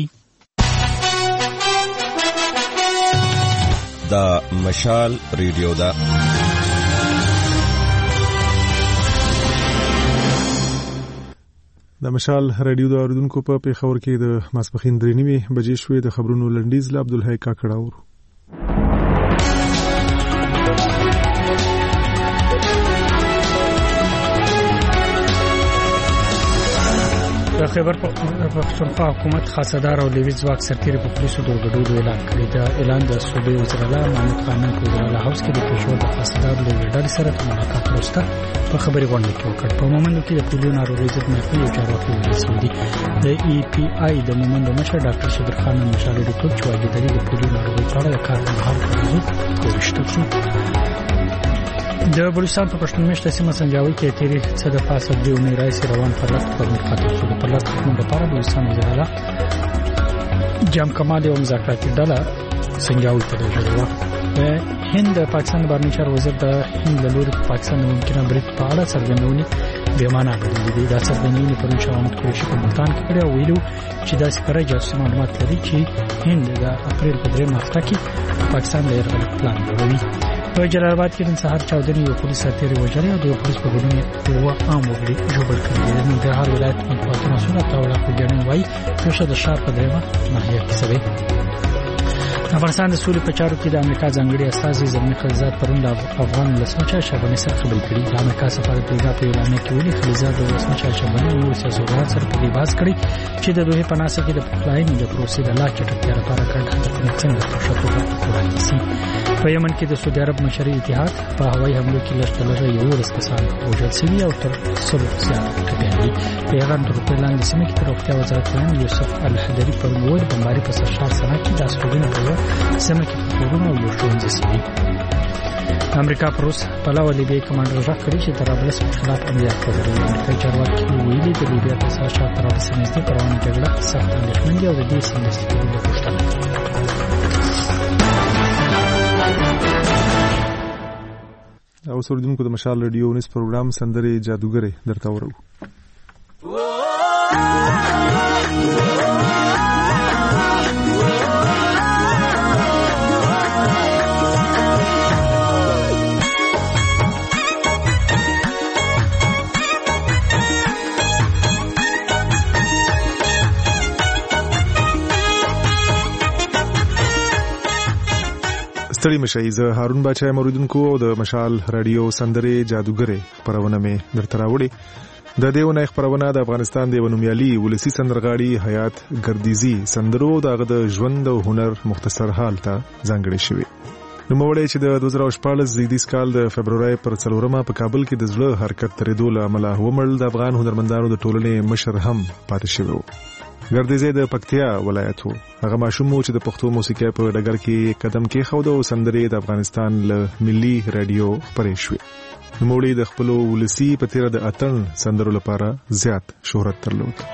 د مشال ریډیو دا د مشال ریډیو د اوریدونکو په پیښور کې د ماسپخین 3:30 بجې شوې د خبرونو لنډیز له عبدالحی کاکړاور. د خیبر پختونخوا حکومت خاصدار او لیوی ځواک سرتیري په پولیسو د ګډوډو اعلان کړی. دا اعلان د صوبې وزیر اعلی محمود خانان په وزارت هاوس کې د پېښور د خاصدار لیوی ډلې سره ملاقات وروسته په خبري غونډه کې وکړ. په مومندو کې د پولیو ناروغي ضد محفل او چارواکي ولیدل دي. د ای پی آی د مومندو مشر ډاکټر شبیر خان مشاله د ټول چوالي د پولیو ناروغي په اړه کار مهار کوي شو. د بلوچستان په پښتون مشته سیمه سنجاوي کې تیری څه د فاصله دیونه راځي روان فرلت پر مخاطب شو. په لاس کې د لپاره بلوچستان وزارت جام کمال او مذاکراتي ډله سنجاوي ته راغله. هند پاکستان بهرنی چارو وزیر د هند له لوري پاکستان ممکنه برید په اړه څرګندونې بیمانه کړې دي. دا څرګندونې پرون شاه محمود قریشي په ملتان کې کړې او ویلو چې دا سکره جاسوسي معلومات لري چې هند د اپریل په 3 هفته کې پاکستان د یرغل پلان جوړوي. په جلال آباد کې نن سهار چاودنې یو پولیس سرتیری وژلې او د پولیس په ګډون یو عام وګړي ژوبل کړی. د ننګرهار ولایت مطبوعاتي مسؤل عطاالله خوږیاڼي وایي پیښه د ښار په درېمه ناحیه کې شوې. افغانستان د سولې په چارو کې د امریکا ځانګړي استازي زلمی خلیزاد پرون د افغان ولسمشر اشرف غني سره خبرې کړې. د امریکا سفارت پیغام په اعلان کې ویلي خلیزاد د ولسمشر اشرف غني او سیاستوالو سره په دې بحث کړی چې د دوی په ناسه کې د پخلاینې د پروسې د لا چټکتیا لپاره ګډ هدفونه څنګه ترشتو وړاندې شي. په یمن کې د سعودي عرب مشري اتحاد په هوایي حملو کې لږ 11 کسان وژل شوي او تر 100 زیات ټپيان دي. پیغام تر په لاندې سیمه کې تر روغتیا وزارت یوسف الحدري په وویل بمباري په سرشار سره کې د اسټوډینو په سیمه کې کورونه او ښوونځي سوي. امریکا پروس پلاو لیبیا کمانډر راکړي چې طرابلس په خلاف عملیات کوي. امریکایي چارواکي ویلي د لیبیا په سرشار طرابلس نږدې روانه جګړه سخت اندېښمن دي او د دې سمدستي کولو غوښتنه کوي. او سردونکو د مشال ریډیو نیوز پروګرام سندره جادوګره درته ورو. ستړي مشي زه هارون بچای موریدونکو او د مشال رادیو سندره جادوګره خبرونه مې درته راوړي. د دیونه خبرونه د افغانستان د ونومیالي ولسی سندرغاړي حیات ګردیزي سندرو دغه د ژوند او هنر مختصر حال ته ځانګړي شوی. نو موړی چې د 2014 زیږدیز کال د فبرवरी پر 4 په کابل کې د زړه حرکت ترېدو له عمله ومړل. د افغان هنرمندانو د ټولنې مشر هم پاتې شوی. ګردیزي د پکتیا ولایت وو. هغه ماشوم چې د پښتو موسیقي په ډګر کې قدم کېښود او سندرې د افغانستان له ملي رادیو پرې شوې. نوموړي د خپل ولسی په تیر د اتن سندرو لپاره زیات شهرت درلود.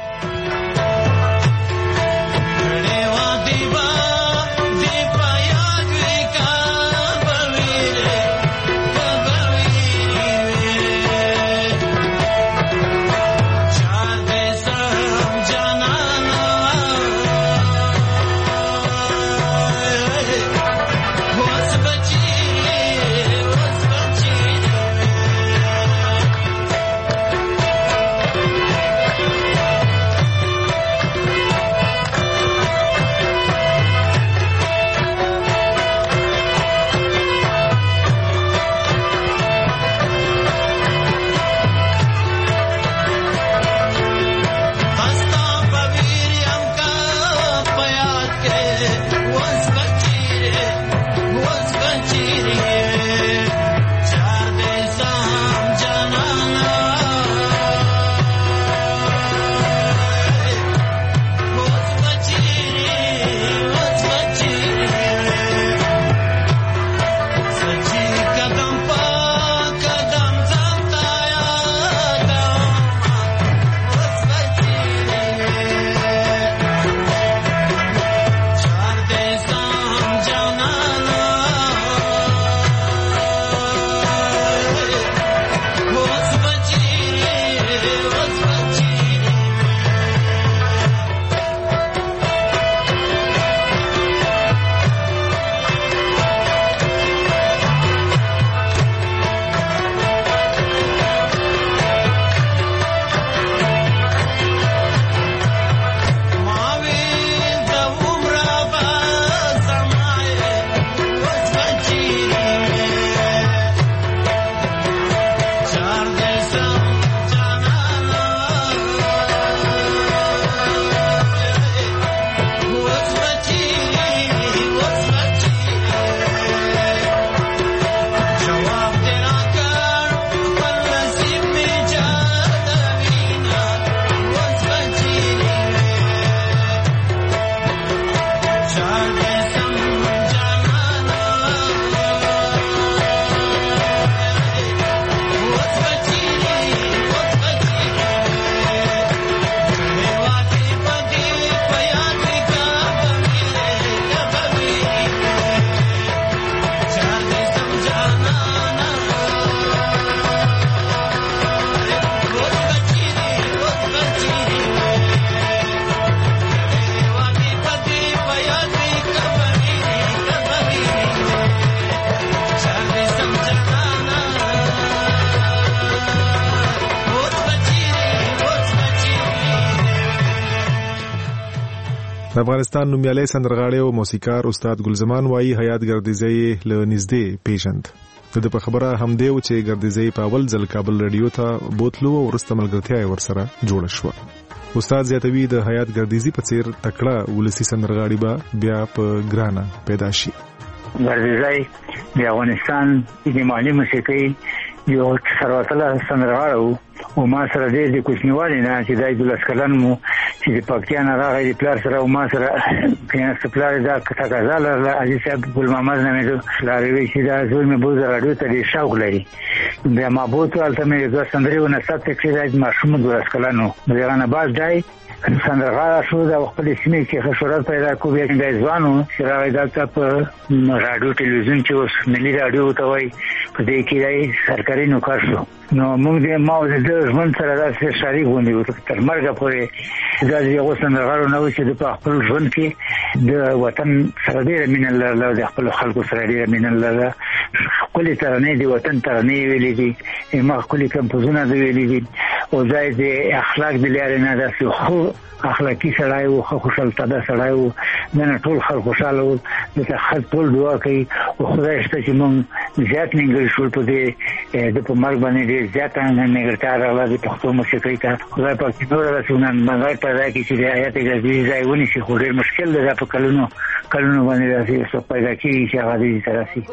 د افغانستان نومیالی سندرغاړی او موسیقار استاد ګلزمان وایي حیات ګردیزی له نږدې پیژند. د په خبره همدې و چې ګردیزی په اول ځل کابل رادیو ته بوتلو او وروسته ملګرتیا یې ورسره جوړه شوه. استاد زیاتوي د حیات ګردیزی په څیر تکړه ولسی سندرغاړي به بیا په ګرانه پیدا شي. ګردیزی د افغانستان د مالي موسیقي یو سروتله سندرغاړی او ما سره د کوچنیوالي نه چې د 12 کلن مو چې د پکتیا نه راغی د پلار سره او ما سره کیناست پلار دا تقاضا لرله عزیز صاحب ګل محمد نامې پلاروي چې دا زوی مې بوز راډیو ته ډېر شوق لري. بیا ما بوت هلته مې دوه سندرې ونڅت چې د ماشوم 12 کلن و دغه نه بعد دی سندرغاړی شو د خپل سیمې کې ښه شهرت پیدا کړو. بیا د ځوان و چې راغی دلته په راډیو ټلویزیون چې اوس ملي راډیو ته وایي په دې کې دی سرکاري نوکر شو. نو موږ د ما او د ژوند سره داسې شریک غوندې وو تر مرګه پورې. دا د یو سندرغاړو نه و چې د خپل ژوند کې د وطن سره ډېره مینه لرله او د خپلو خلکو سره ډېره مینه لرله. ښکلې ترانې د وطن ترانې یې ویلې دي، ما ښکلي کمپوزونه د ویلي دي او دا یې د اخلاق د لارې نه داسې ښه اخلاقي سړی و، ښه خوشحال طبع سړی و. نن ټول خلک خوشحاله ول، دلته خلک ټول دعا کوي او خدای شته چې موږ زیات نیمګړي شول په دې د په مرګ باندې ډېر زیاته نیمګړتیا راغله د پښتو موسیقۍ ته. خدای پاک چې نوره داسې ننګونګۍ پیدا کړي چې د حیات ګردیزي ځای ونیسي، خو ډېر مشکل دی دا په کلونو باندې داسې څوک پیدا کېږي چې هغه دې ته راسي.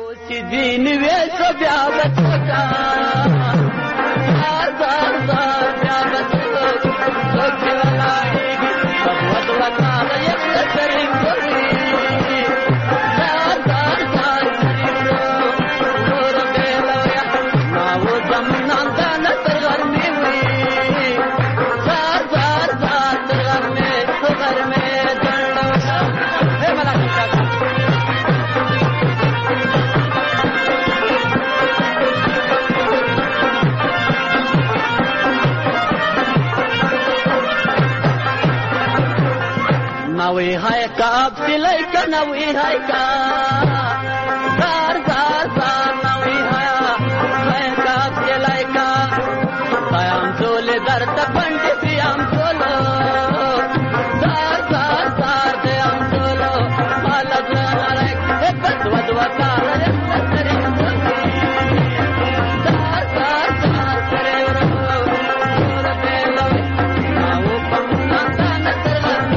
نوی های کا اب سلی کا نوی های کا زار زار زار نوی های کا اب سلی کا سیام زول در تپنڈ سیام زولو زار زار زار دیام زولو مالا زنارک بس ودوا کالا رسل زار زار زار سرے ورو زور بیلوی ناو پمنا نتر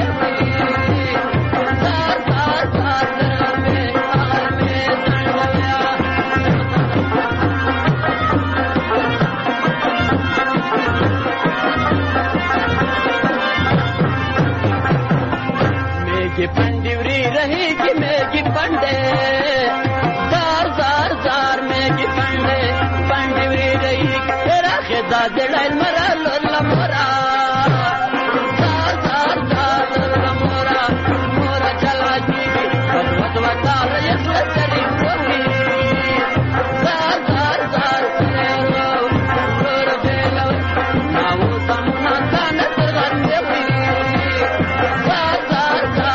पंडिवरी रहेगी मेगी पंडे जार जार जार मेगी पंडे पंडिवरी रहेगी तेरा खेदा दिलाइल मरा लोला मोरा जार जार जार लोला मोरा मोरा चला जी वत वतार यसला चली कोई जार जार जार रो रो बेलो नाउ तमना कान तरन देवी जार जार जार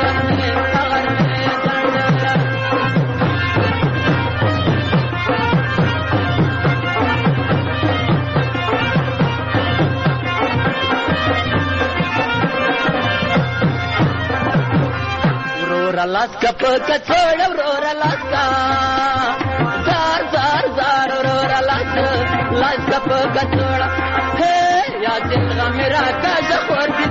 Alaska pukatsoda aurora Alaska zar zar zar aurora Alaska pukatsoda hey ya dil mera ka khor di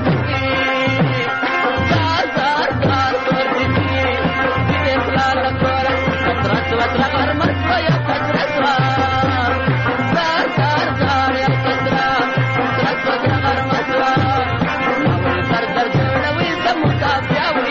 zar zar zar khor di isla la khor atras watra armat ya atras zar zar zar ya atras watra armat dar dar joda wi samuka pyawi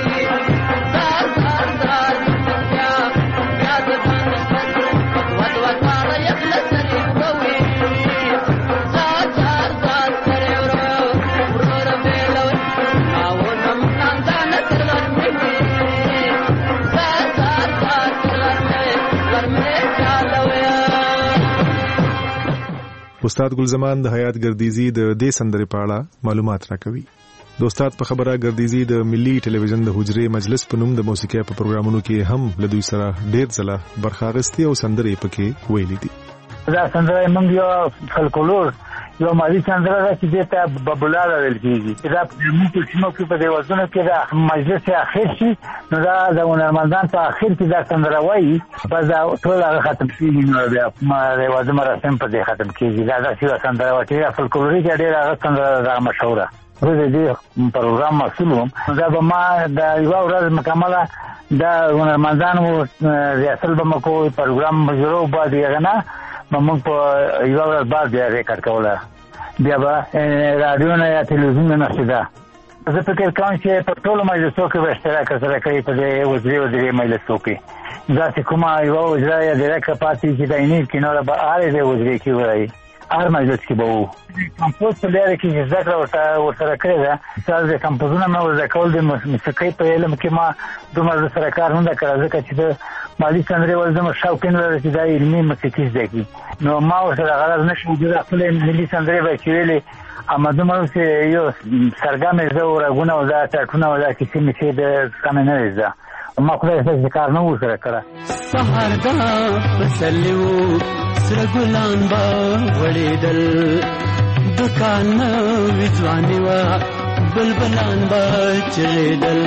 استاد ګلزمان د حیات ګردیزي د دې سندرې په اړه معلومات راکوي. د استاد په خبره ګردیزي د ملي ټلویزیون د حجرې مجلس په نوم د موسیقي په پروګرامونو کې هم له دوی سره ډېر ځله برخه اخیستې او سندرې پکې ویلې دي. دا سندره موږ یو فلکلور یو مالي سندره چې دته ببلاله ویل کیږي دا موږ چې په دې وزن کې دا مجلس اخر شي نو دا د هنرمندان په اخر کې دا سندره وایي بس دا ټول هغه ختم کیږي نو بیا ما رواج مراسم په دې ختم کیږي دا د سندره وایي فولکلوري کې ډېر هغه سندره مشهوره زه دې پروګرام مسولم دا به ما د یو ورځ مکمله دا هنرمندانو ریاست به مکو پروګرام مجرو بعد یې نه موږ په یو ورځ بعد ریکارډ کوله بیا به رادیو نه یا تلویزیون نه شته زه فکر کوم چې په ټول مجلسو کې به اشتراک سره کوي په دې وزري مجلسو کې دا چې کومه یو وزرا یا ډایرکټ پاتې چې د اینې کې نور به اړ دې وزري کې وایي هر مجلس کې به وو کمپوز په لاره کې ذکر ورته کړی دا چې د کمپوزونو مې ذکر د موسیقۍ په علم کې ما دومره سره کار نه کړی ځکه چې د مالي سندرې ولزم شوق نه لري چې دا علمي موسیقي زده کی نو ما سره غرض نشم چې خپل ملي سندرې به چويلې امده مې چې یو سرګامې زورغونه او دا ټاټونه او دا کیسې مې د کمنه ده ما خو هیڅ کار نه وسره کړه سحر دا پسلیو سره ګلان با وړېدل دکان وځواني وا بلبلان با چړېدل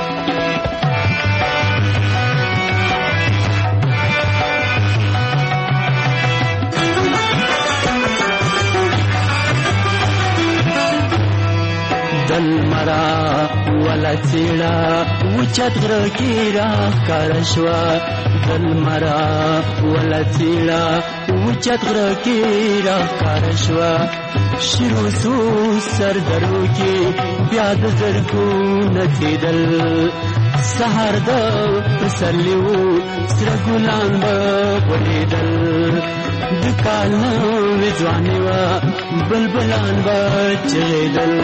دل مرا ولا چیڑا وچت غر کی راہ کارشوا دل مرا ولا چیڑا وچت غر کی راہ کارشوا شروع سو سر درو کی بیاد زرکو نتیدل سحر دا پسلیو سر گلان با ولیدل دکان وزوانی و بلبلان با چغیدل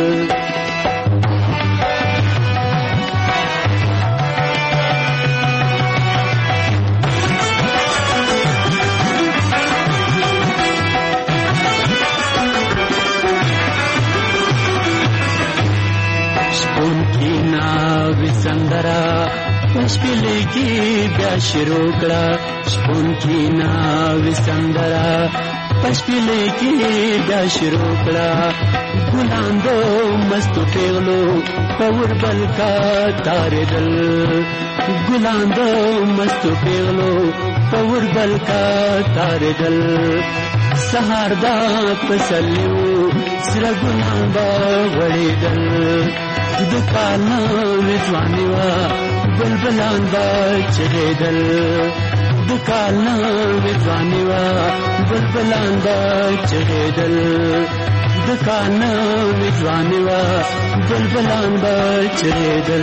سندرا پشپلی کی بیا شروع کړه شپون کی ناوی سندرا پشپلی کی بیا شروع کړه ګلان دو مستو پیغلو پور بل کا تار دل ګلان دو مستو پیغلو پور بل کا تار دل سحر دا پسلیو سره ګلان با وړي دل دکان وځواني وا بلبلان با چغېدل دکان وځواني وا بلبلان با چغېدل دکان وځواني وا بلبلان با چغېدل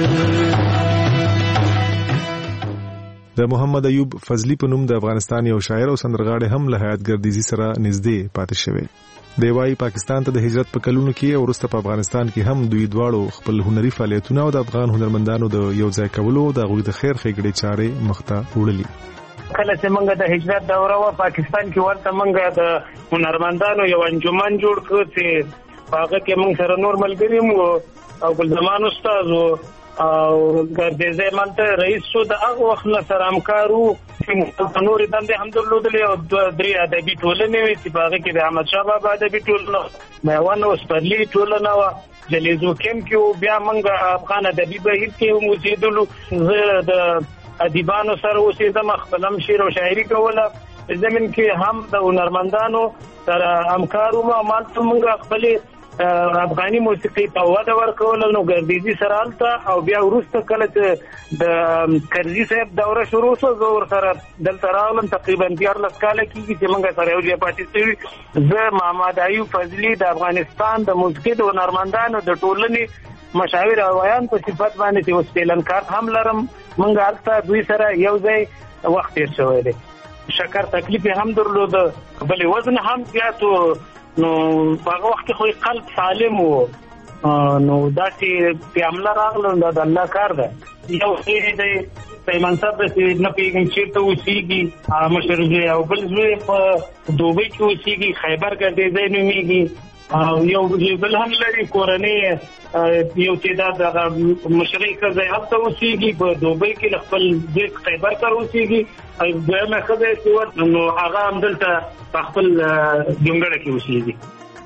د محمد ایوب فضلی په نوم د افغانستان یو شاعر او سندرغاړی هم له حیات ګردیزي سره نږدې پاتې شوی دی وايي پاکستان ته د هجرت په کلونو کې او وروسته په افغانستان کې هم دوی دواړو خپل هنري فعالیتونه او د افغان هنرمندانو د یو ځای کولو د غوږ د خیر ښېګړې چارې مخته وړلې کله چې موږ د هجرت دوره و پاکستان کې ورته موږ د هنرمندانو یو انجمن جوړ کړ چې هغه کې موږ سره نور ملګری مو او ګل زمان استاد او ګردیزه مانته رئیس شو د هغه وخت سره همکارو چې نور دندې هم درلودلې او درې ادبي ټولنې وي چې هغه کې د احمد شاه بابا ادبي ټولنه میوانو سپرلی ټولنه و جلیزو کم کې بیا موږ افغان ادبي بهیر کې موجودلو زه د ادیبانو سره اوسېدم خپلم شعر او شاعري کوله زمين کې هم د هنرمندانو سره همکارو مالته موږ خپل افغاني موسیقي په وده ورکول نو ګردیزي سره الته او بیا ورسته کله چې د کرزي صاحب دوره شروع شو زور سره دلته راغلم تقریبا 14 کال کېږي چې موږ سره یو ځای پاتې شوي زه محمد ایوب فضلی د افغانستان د موسیقي د هنرمندانو د ټولنې مشاور او ویان په صفت باندې چې وسپیلن کارت هم لرم موږ الته دوی سره یو ځای وخت تیر شوی دی شکر تکلیف هم درلود بلې وزن هم زیاتو نو هغه وخت خو قلب سالم وو نو دا چې په عمل راغلو دا د الله کار ده یو څه دی پیمان صاحب چې نه پیګم چې ته وسیږي مشرزه او بل زوی په دوبۍ کې وسیږي خیبر کې دې نه میږي یو بل هم لري کورنۍ یو چې دا د مشرۍ کزه هفته وسیږي په دوبۍ کې خپل ځای خیبر کې وسیږي او دغه خزه چې نو هغه هم دلته خپل جونګړه کې وسیږي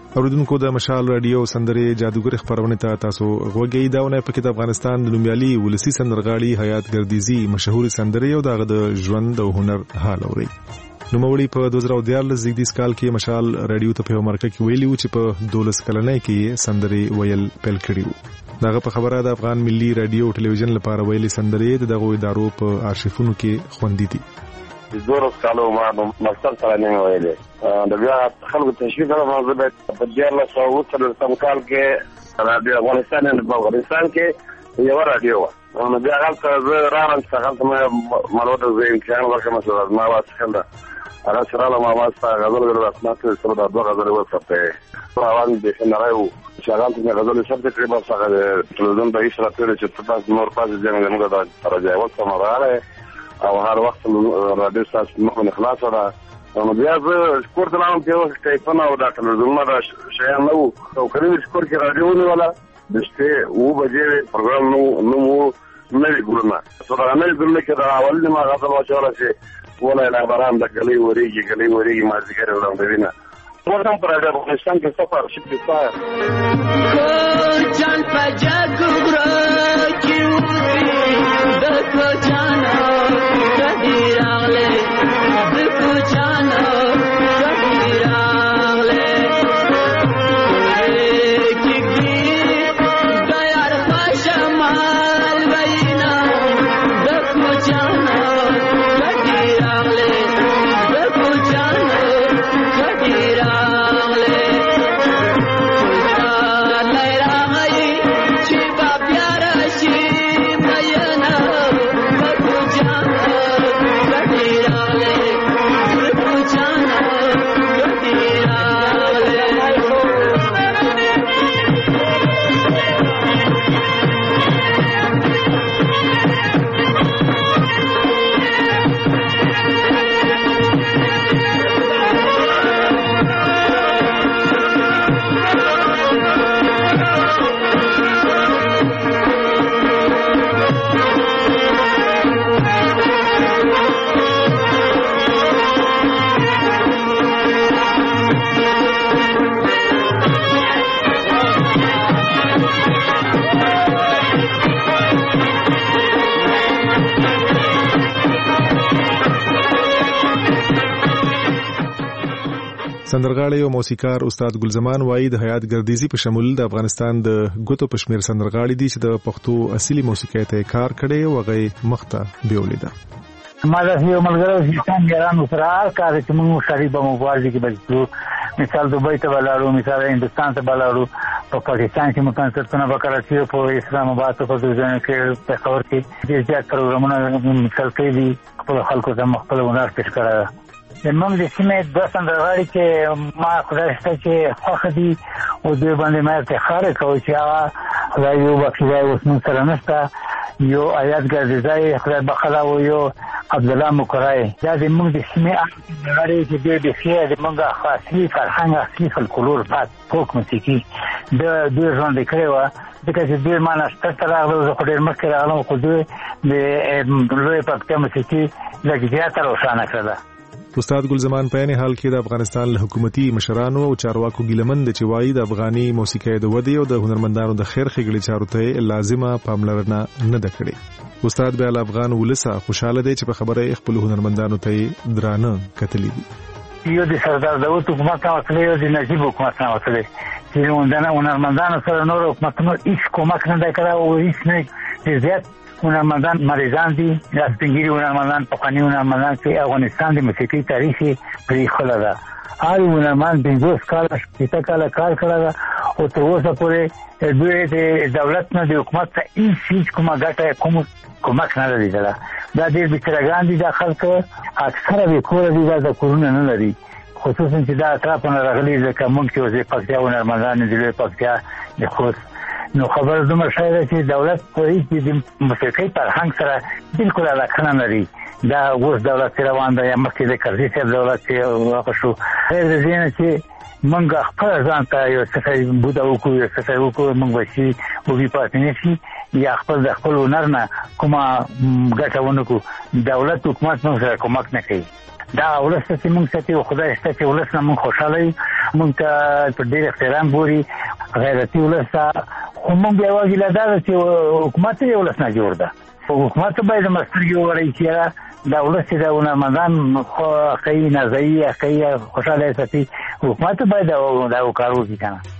اوریدونکو د مشال رادیو سندرې جادوګر خبرونه ته تاسو غوږی داونه په کې د افغانستان د نومیالي ولسی سندرغاړي حیات ګردیزی مشهور سندرې او دغه د ژوند او هنر حال اوري. نوموړي په 2014 زیږدیز کال کې مشال رادیو ته په مرکه کې ویلي و چې په 12 کلنۍ کې سندرې ویل پیل کړي وو. دغه په خبره د افغان ملي رادیو او ټلویزیون لپاره ویلي سندرې دغه ادارو په آرشیفونو کې خوندي دي. د زورس کالو ما مستر سره نه ویلې د بیا خلکو تشویق غواړم زه به په دیار له څو سم کال کې رادیو افغانستان په افغانستان کې یو رادیو و نو بیا هغه زه راغلم چې هغه ما مالوته زه امتحان ورکړم چې ما واسخنده هغه سره له ما واسطه غزل دراسمات سره د دوه غزل وسته روان دي څنګه چې هغه څنګه غزل ثبت کړی بس هغه ټلویزیون ته ایښه راځي چې تاسو نور پاس ځنګل موږ دا راځي وڅ ما راغله او هر وخت رادیو تاسو مخه خلاص را نو بیا زه سکور ته لاندې یو ټایپونه او دا ټلویزیون دا شیان نو او کله سکور کې رادیو نه ولا دشته و بجې پروګرام نو نه ګورم سره نه ګورم چې دا اول ما غاټه واچوله چې ولا نه باران د کلی وریږي ما ذکر ولاندې وینا ورته پر د افغانستان کې سفر شي کو جان پجا ګورا کیو د کو جانا سندرغاړی او موسیقار استاد ګلزمان وایي د حیات ګردیزی په شمول د افغانستان د ګوتو پشمیر سندرغاړي دي چې د پښتو اصلي موسیقۍ ته کار کړي او غي مخته بیولې ده. ما د یو ملګرو چې ایران سره کار چې موږ شریک به مبارزه کې بچو مثال دوبۍ ته بلارو مثال هندستان ته بلارو په پاکستان کې موږ کنسرتونه وکړو په اسلام آباد په ځای کې په خبر کې چې زیات پروګرامونه مثال کې دي خپل خلکو ته مخبل ونار پیش کړه. زموږ د سیمې د سندرغاړي چې ما خدای شته چې خوښ دي او دوی باندې ما افتخار کوي چې هغه خدای یو بخښي اوس موږ سره نشته یو حیات ګردیزی خدای بخښه او یو عبدالله مکرای دا زموږ د سیمې سندرغاړي چې دوی د خیر زموږ اصلي فرهنګ اصلي فولکلور فوک موسیقي د دوی ژوند کړی و ځکه چې دوی ما نشته سره راغلو زه خو ډېر مخکې راغلم خو دوی د لوی پکتیا موسیقي لږ زیاته روښانه کړله. استاد ګلزمان په یعنی حال کې د افغانستان له حکومتي مشرانو او چارواکو ګیلمند چې وایي د افغاني موسیقۍ د ودی او د هنرمندانو د خیر ښېګړې چارو ته لازمه پاملرنه نه ده کړې. استاد بیا له افغان ولسه خوشاله دی چې په خبره خپل هنرمندانو ته درانه کتلې دي. یو د سردار داود حکومت نه وصلې او د نجیب حکومت نه وصلې چې هنرمندانو سره نور حکومتونو هیڅ کومک نه دی کړی او هیڅ نه زیات هنرمندان مریضان دي د سپینګیري هنرمندان پخواني هنرمندان چې افغانستان د موسیقي تاریخ پرې خله ده هر هنرمند 50 کال 60 کال کار کړی ده او تر اوسه پورې دوی د دولت نه د حکومت ته هیڅ کومه ګټه کومک نه لري دا ډېر بیچارهګان دي د خلکو اکثره به کور دي د کورونه نه لري خصوصا چې دا اطرافونه راغلي ځکه موږ چې وزیر پکتیا هنرمندان د لوی پکتیا د خوست نو خبر دومره شاید چې دولت په هیڅ د موسیقي فرهنګ سره بالکل علاقه نه لري دا اوس دولت روان دی مخکې د کرزي صاحب دولت چې واقع شو غیر د دې نه چې موږ خپل ځان ته یو څه بوده وکړو یو څه وکړو موږ به شي او بي پاتې نه شي یا خپل د خپل هنر نه کومه ګټه ونکړو دولت حکومت موږ سره کومک نه کوي دا ولسته چې موږ ستې خدای شته چې ولس نه موږ خوشاله موږ ته په ډېر احترام ګوري غیرتي ولس ته. خو موږ بیا وګیله دا ده چې حکومت یې ولس نه جوړ ده. حکومت باید مسترګې وغړوي چې دا ولس چې د هنرمندان ښایي نازوي ښایي خوشحاله یې ساتي. حکومت باید دا کار وکړي که نه.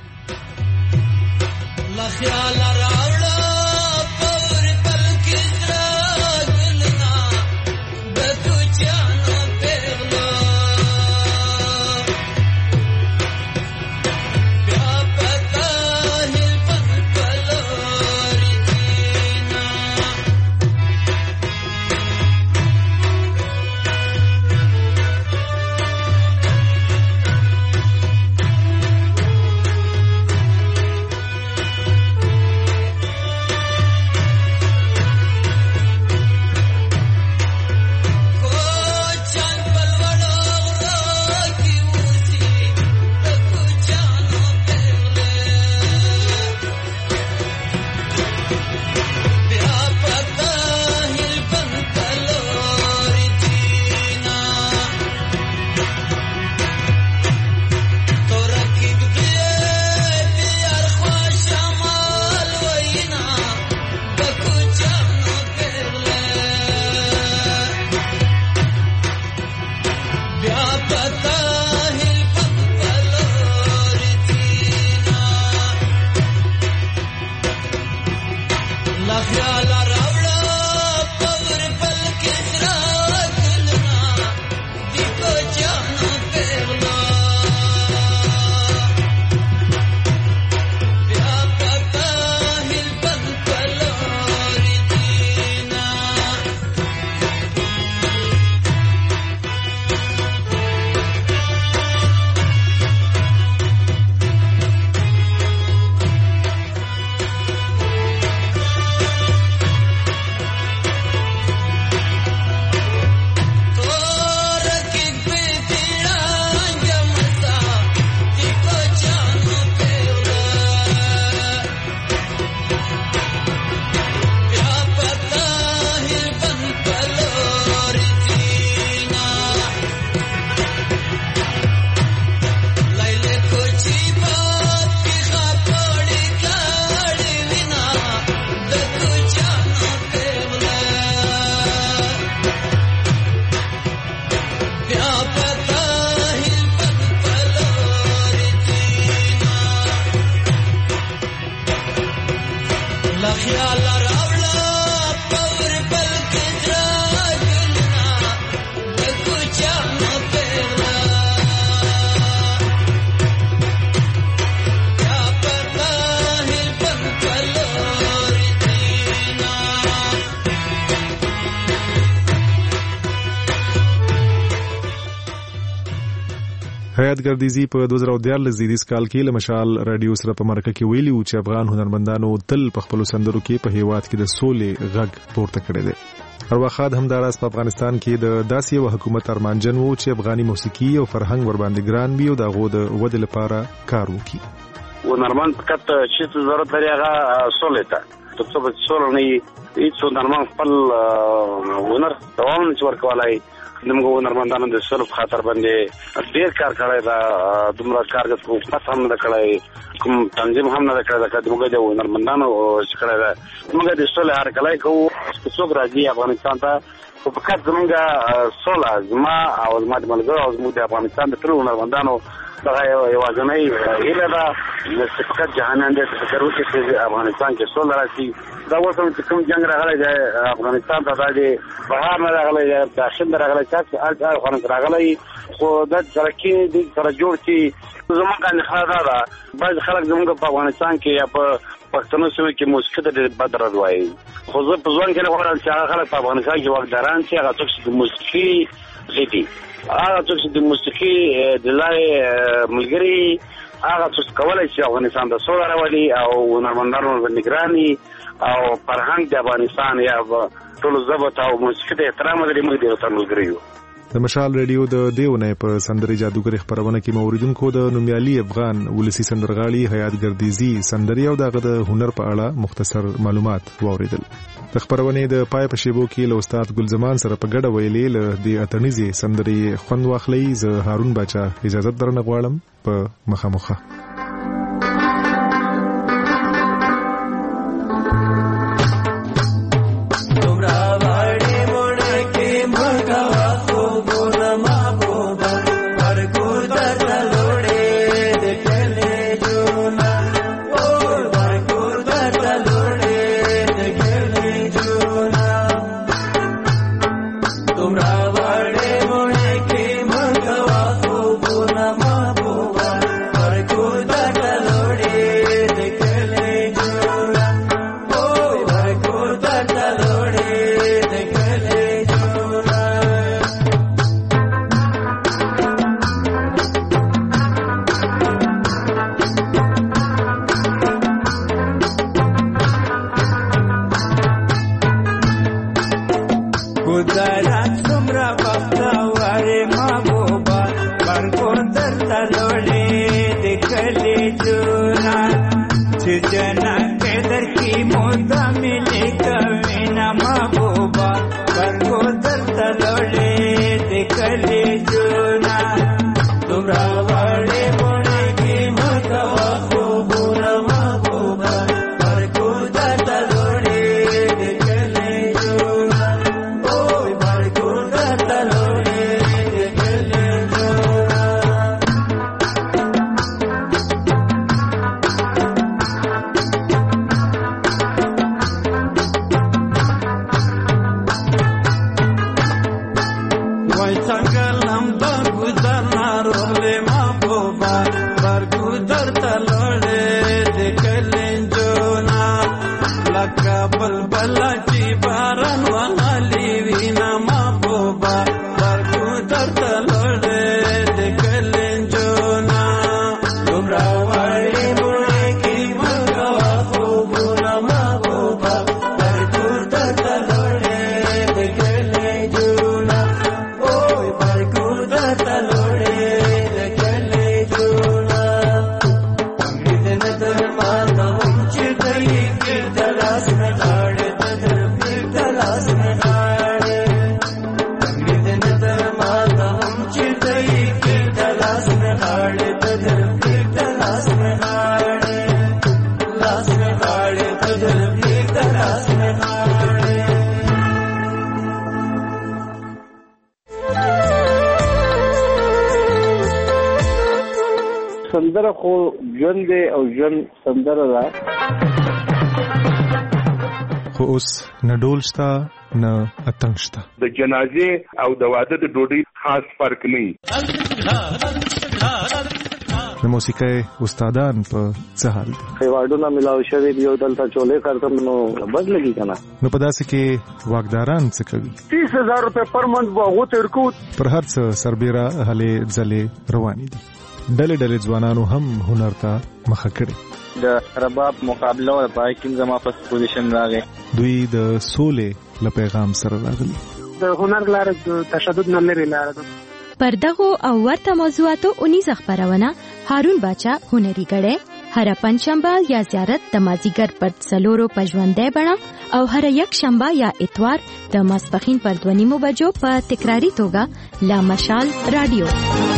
حیات ګردیزی په 2014 زیدیز کال کې لمشال رادیو سره په مرکه کې ویلي و چې افغان هنرمندانو تل په خپل سندرو کې په هیواد کې د سولې غږ پورته کړی دی. ارواخاد همداراز په افغانستان کې د داسې یو حکومت ارمانجن وو چې افغاني موسیقي او فرهنګ ور باندې ګران وي او د هغو د ودې لپاره کار وکړي. هنرمند فقط چې ضرورت لري هغه سولې ته ترڅو چې سوله نه وي هیڅ هنرمند خپل هنر دوام نشي ورکولای. زموږ هنرمندانو د سولې په خاطر باندې ډېر کار کړی دا. دومره کار حکومت هم نه کړی، کوم تنظیم هم نه کړی دا. زموږ د هنرمندانو چې کړی دا موږ د سولې هرکلی کوو. څوک راځي افغانستان ته خو فقط زموږ سوله زما او زما د ملګرو او زموږ د افغانستان د ټولو هنرمندانو دغه یوازینۍ هیله ده چې فقط جهانیان دې فکر وکړي چې افغانستان کې سوله راشي. دا اوس هم چې کوم جنګ راغلی دی افغانستان ته، دا د بهر نه راغلی دی، داخل نه راغلی، چې افغانستان راغلی خو دا ترکي دې سره جوړ چې زموږ اندېښنه دا ده بعضې خلک زموږ په افغانستان کې یا په پښتنو سیمو کې موسیقي ته ډېر بد رد وایي. خو زه په ځوان کې نه غواړم چې هغه خلک په افغانستان کې واکداران شي، هغه څوک چې د موسیقي غږي، هغه څوک چې د موسیقي د لارې ملګري، هغه څوک کولی شي افغانستان ته سوله راولي او هنرمندانو نګراني او فرهنګ د افغانستان یا ټولو ضبط او موسیقي ته احترام لري. موږ د ورته ملګري یو. د مشال ریډیو د دیونه په سندري جادوګر خبرونه کې موریدونکو د نومیالي افغان ولسی سندرغاړي حیات ګردیزی سندري او دغه د هنر په اړه مختصر معلومات واوریدل. د خبرونه د پای په شیبو کې له استاد ګلزمان سره په ګډه ویلې له د اتنیزي سندري خوند واخلي. زه هارون بچا اجازه درنه غواړم په مخامخه. سندره خو ژوند دی او ژوند سندره ده. خو اوس نه ډول شته نه اتنګ شته. د جنازې او د واده د ډوډۍ خاص فرق نه وي. د موسیقۍ استادان په څه حال دي؟ ایوارډونه ملاو شوي دي او دلته چولې کارتم نو بد لګي کنه. نو په داسې کې واکداران څه کوي؟ 30,000 روپے پر منث به ترکو پر هر څه سربېره هلې ځلې روانې دي. ډلې ځوانانو هم هنر ته مخه کړي. د رباب مقابله او پای کې زما په پوزیشن راغی. دوی د سولې له پیغام سره راغلي. د هنر لاره د تشدد نه لري لاره ده. پر دغه او ورته موضوعاتو 19 خبرونه هارون بچا هنري غړې هر پنځشنبه یا زیارت د مازیګر پر څلورو پژوندې بڼه او هر یک شنبه یا اتوار د ماسپخین پر 2:30 بجو په تکراری توګه لا مشال رادیو.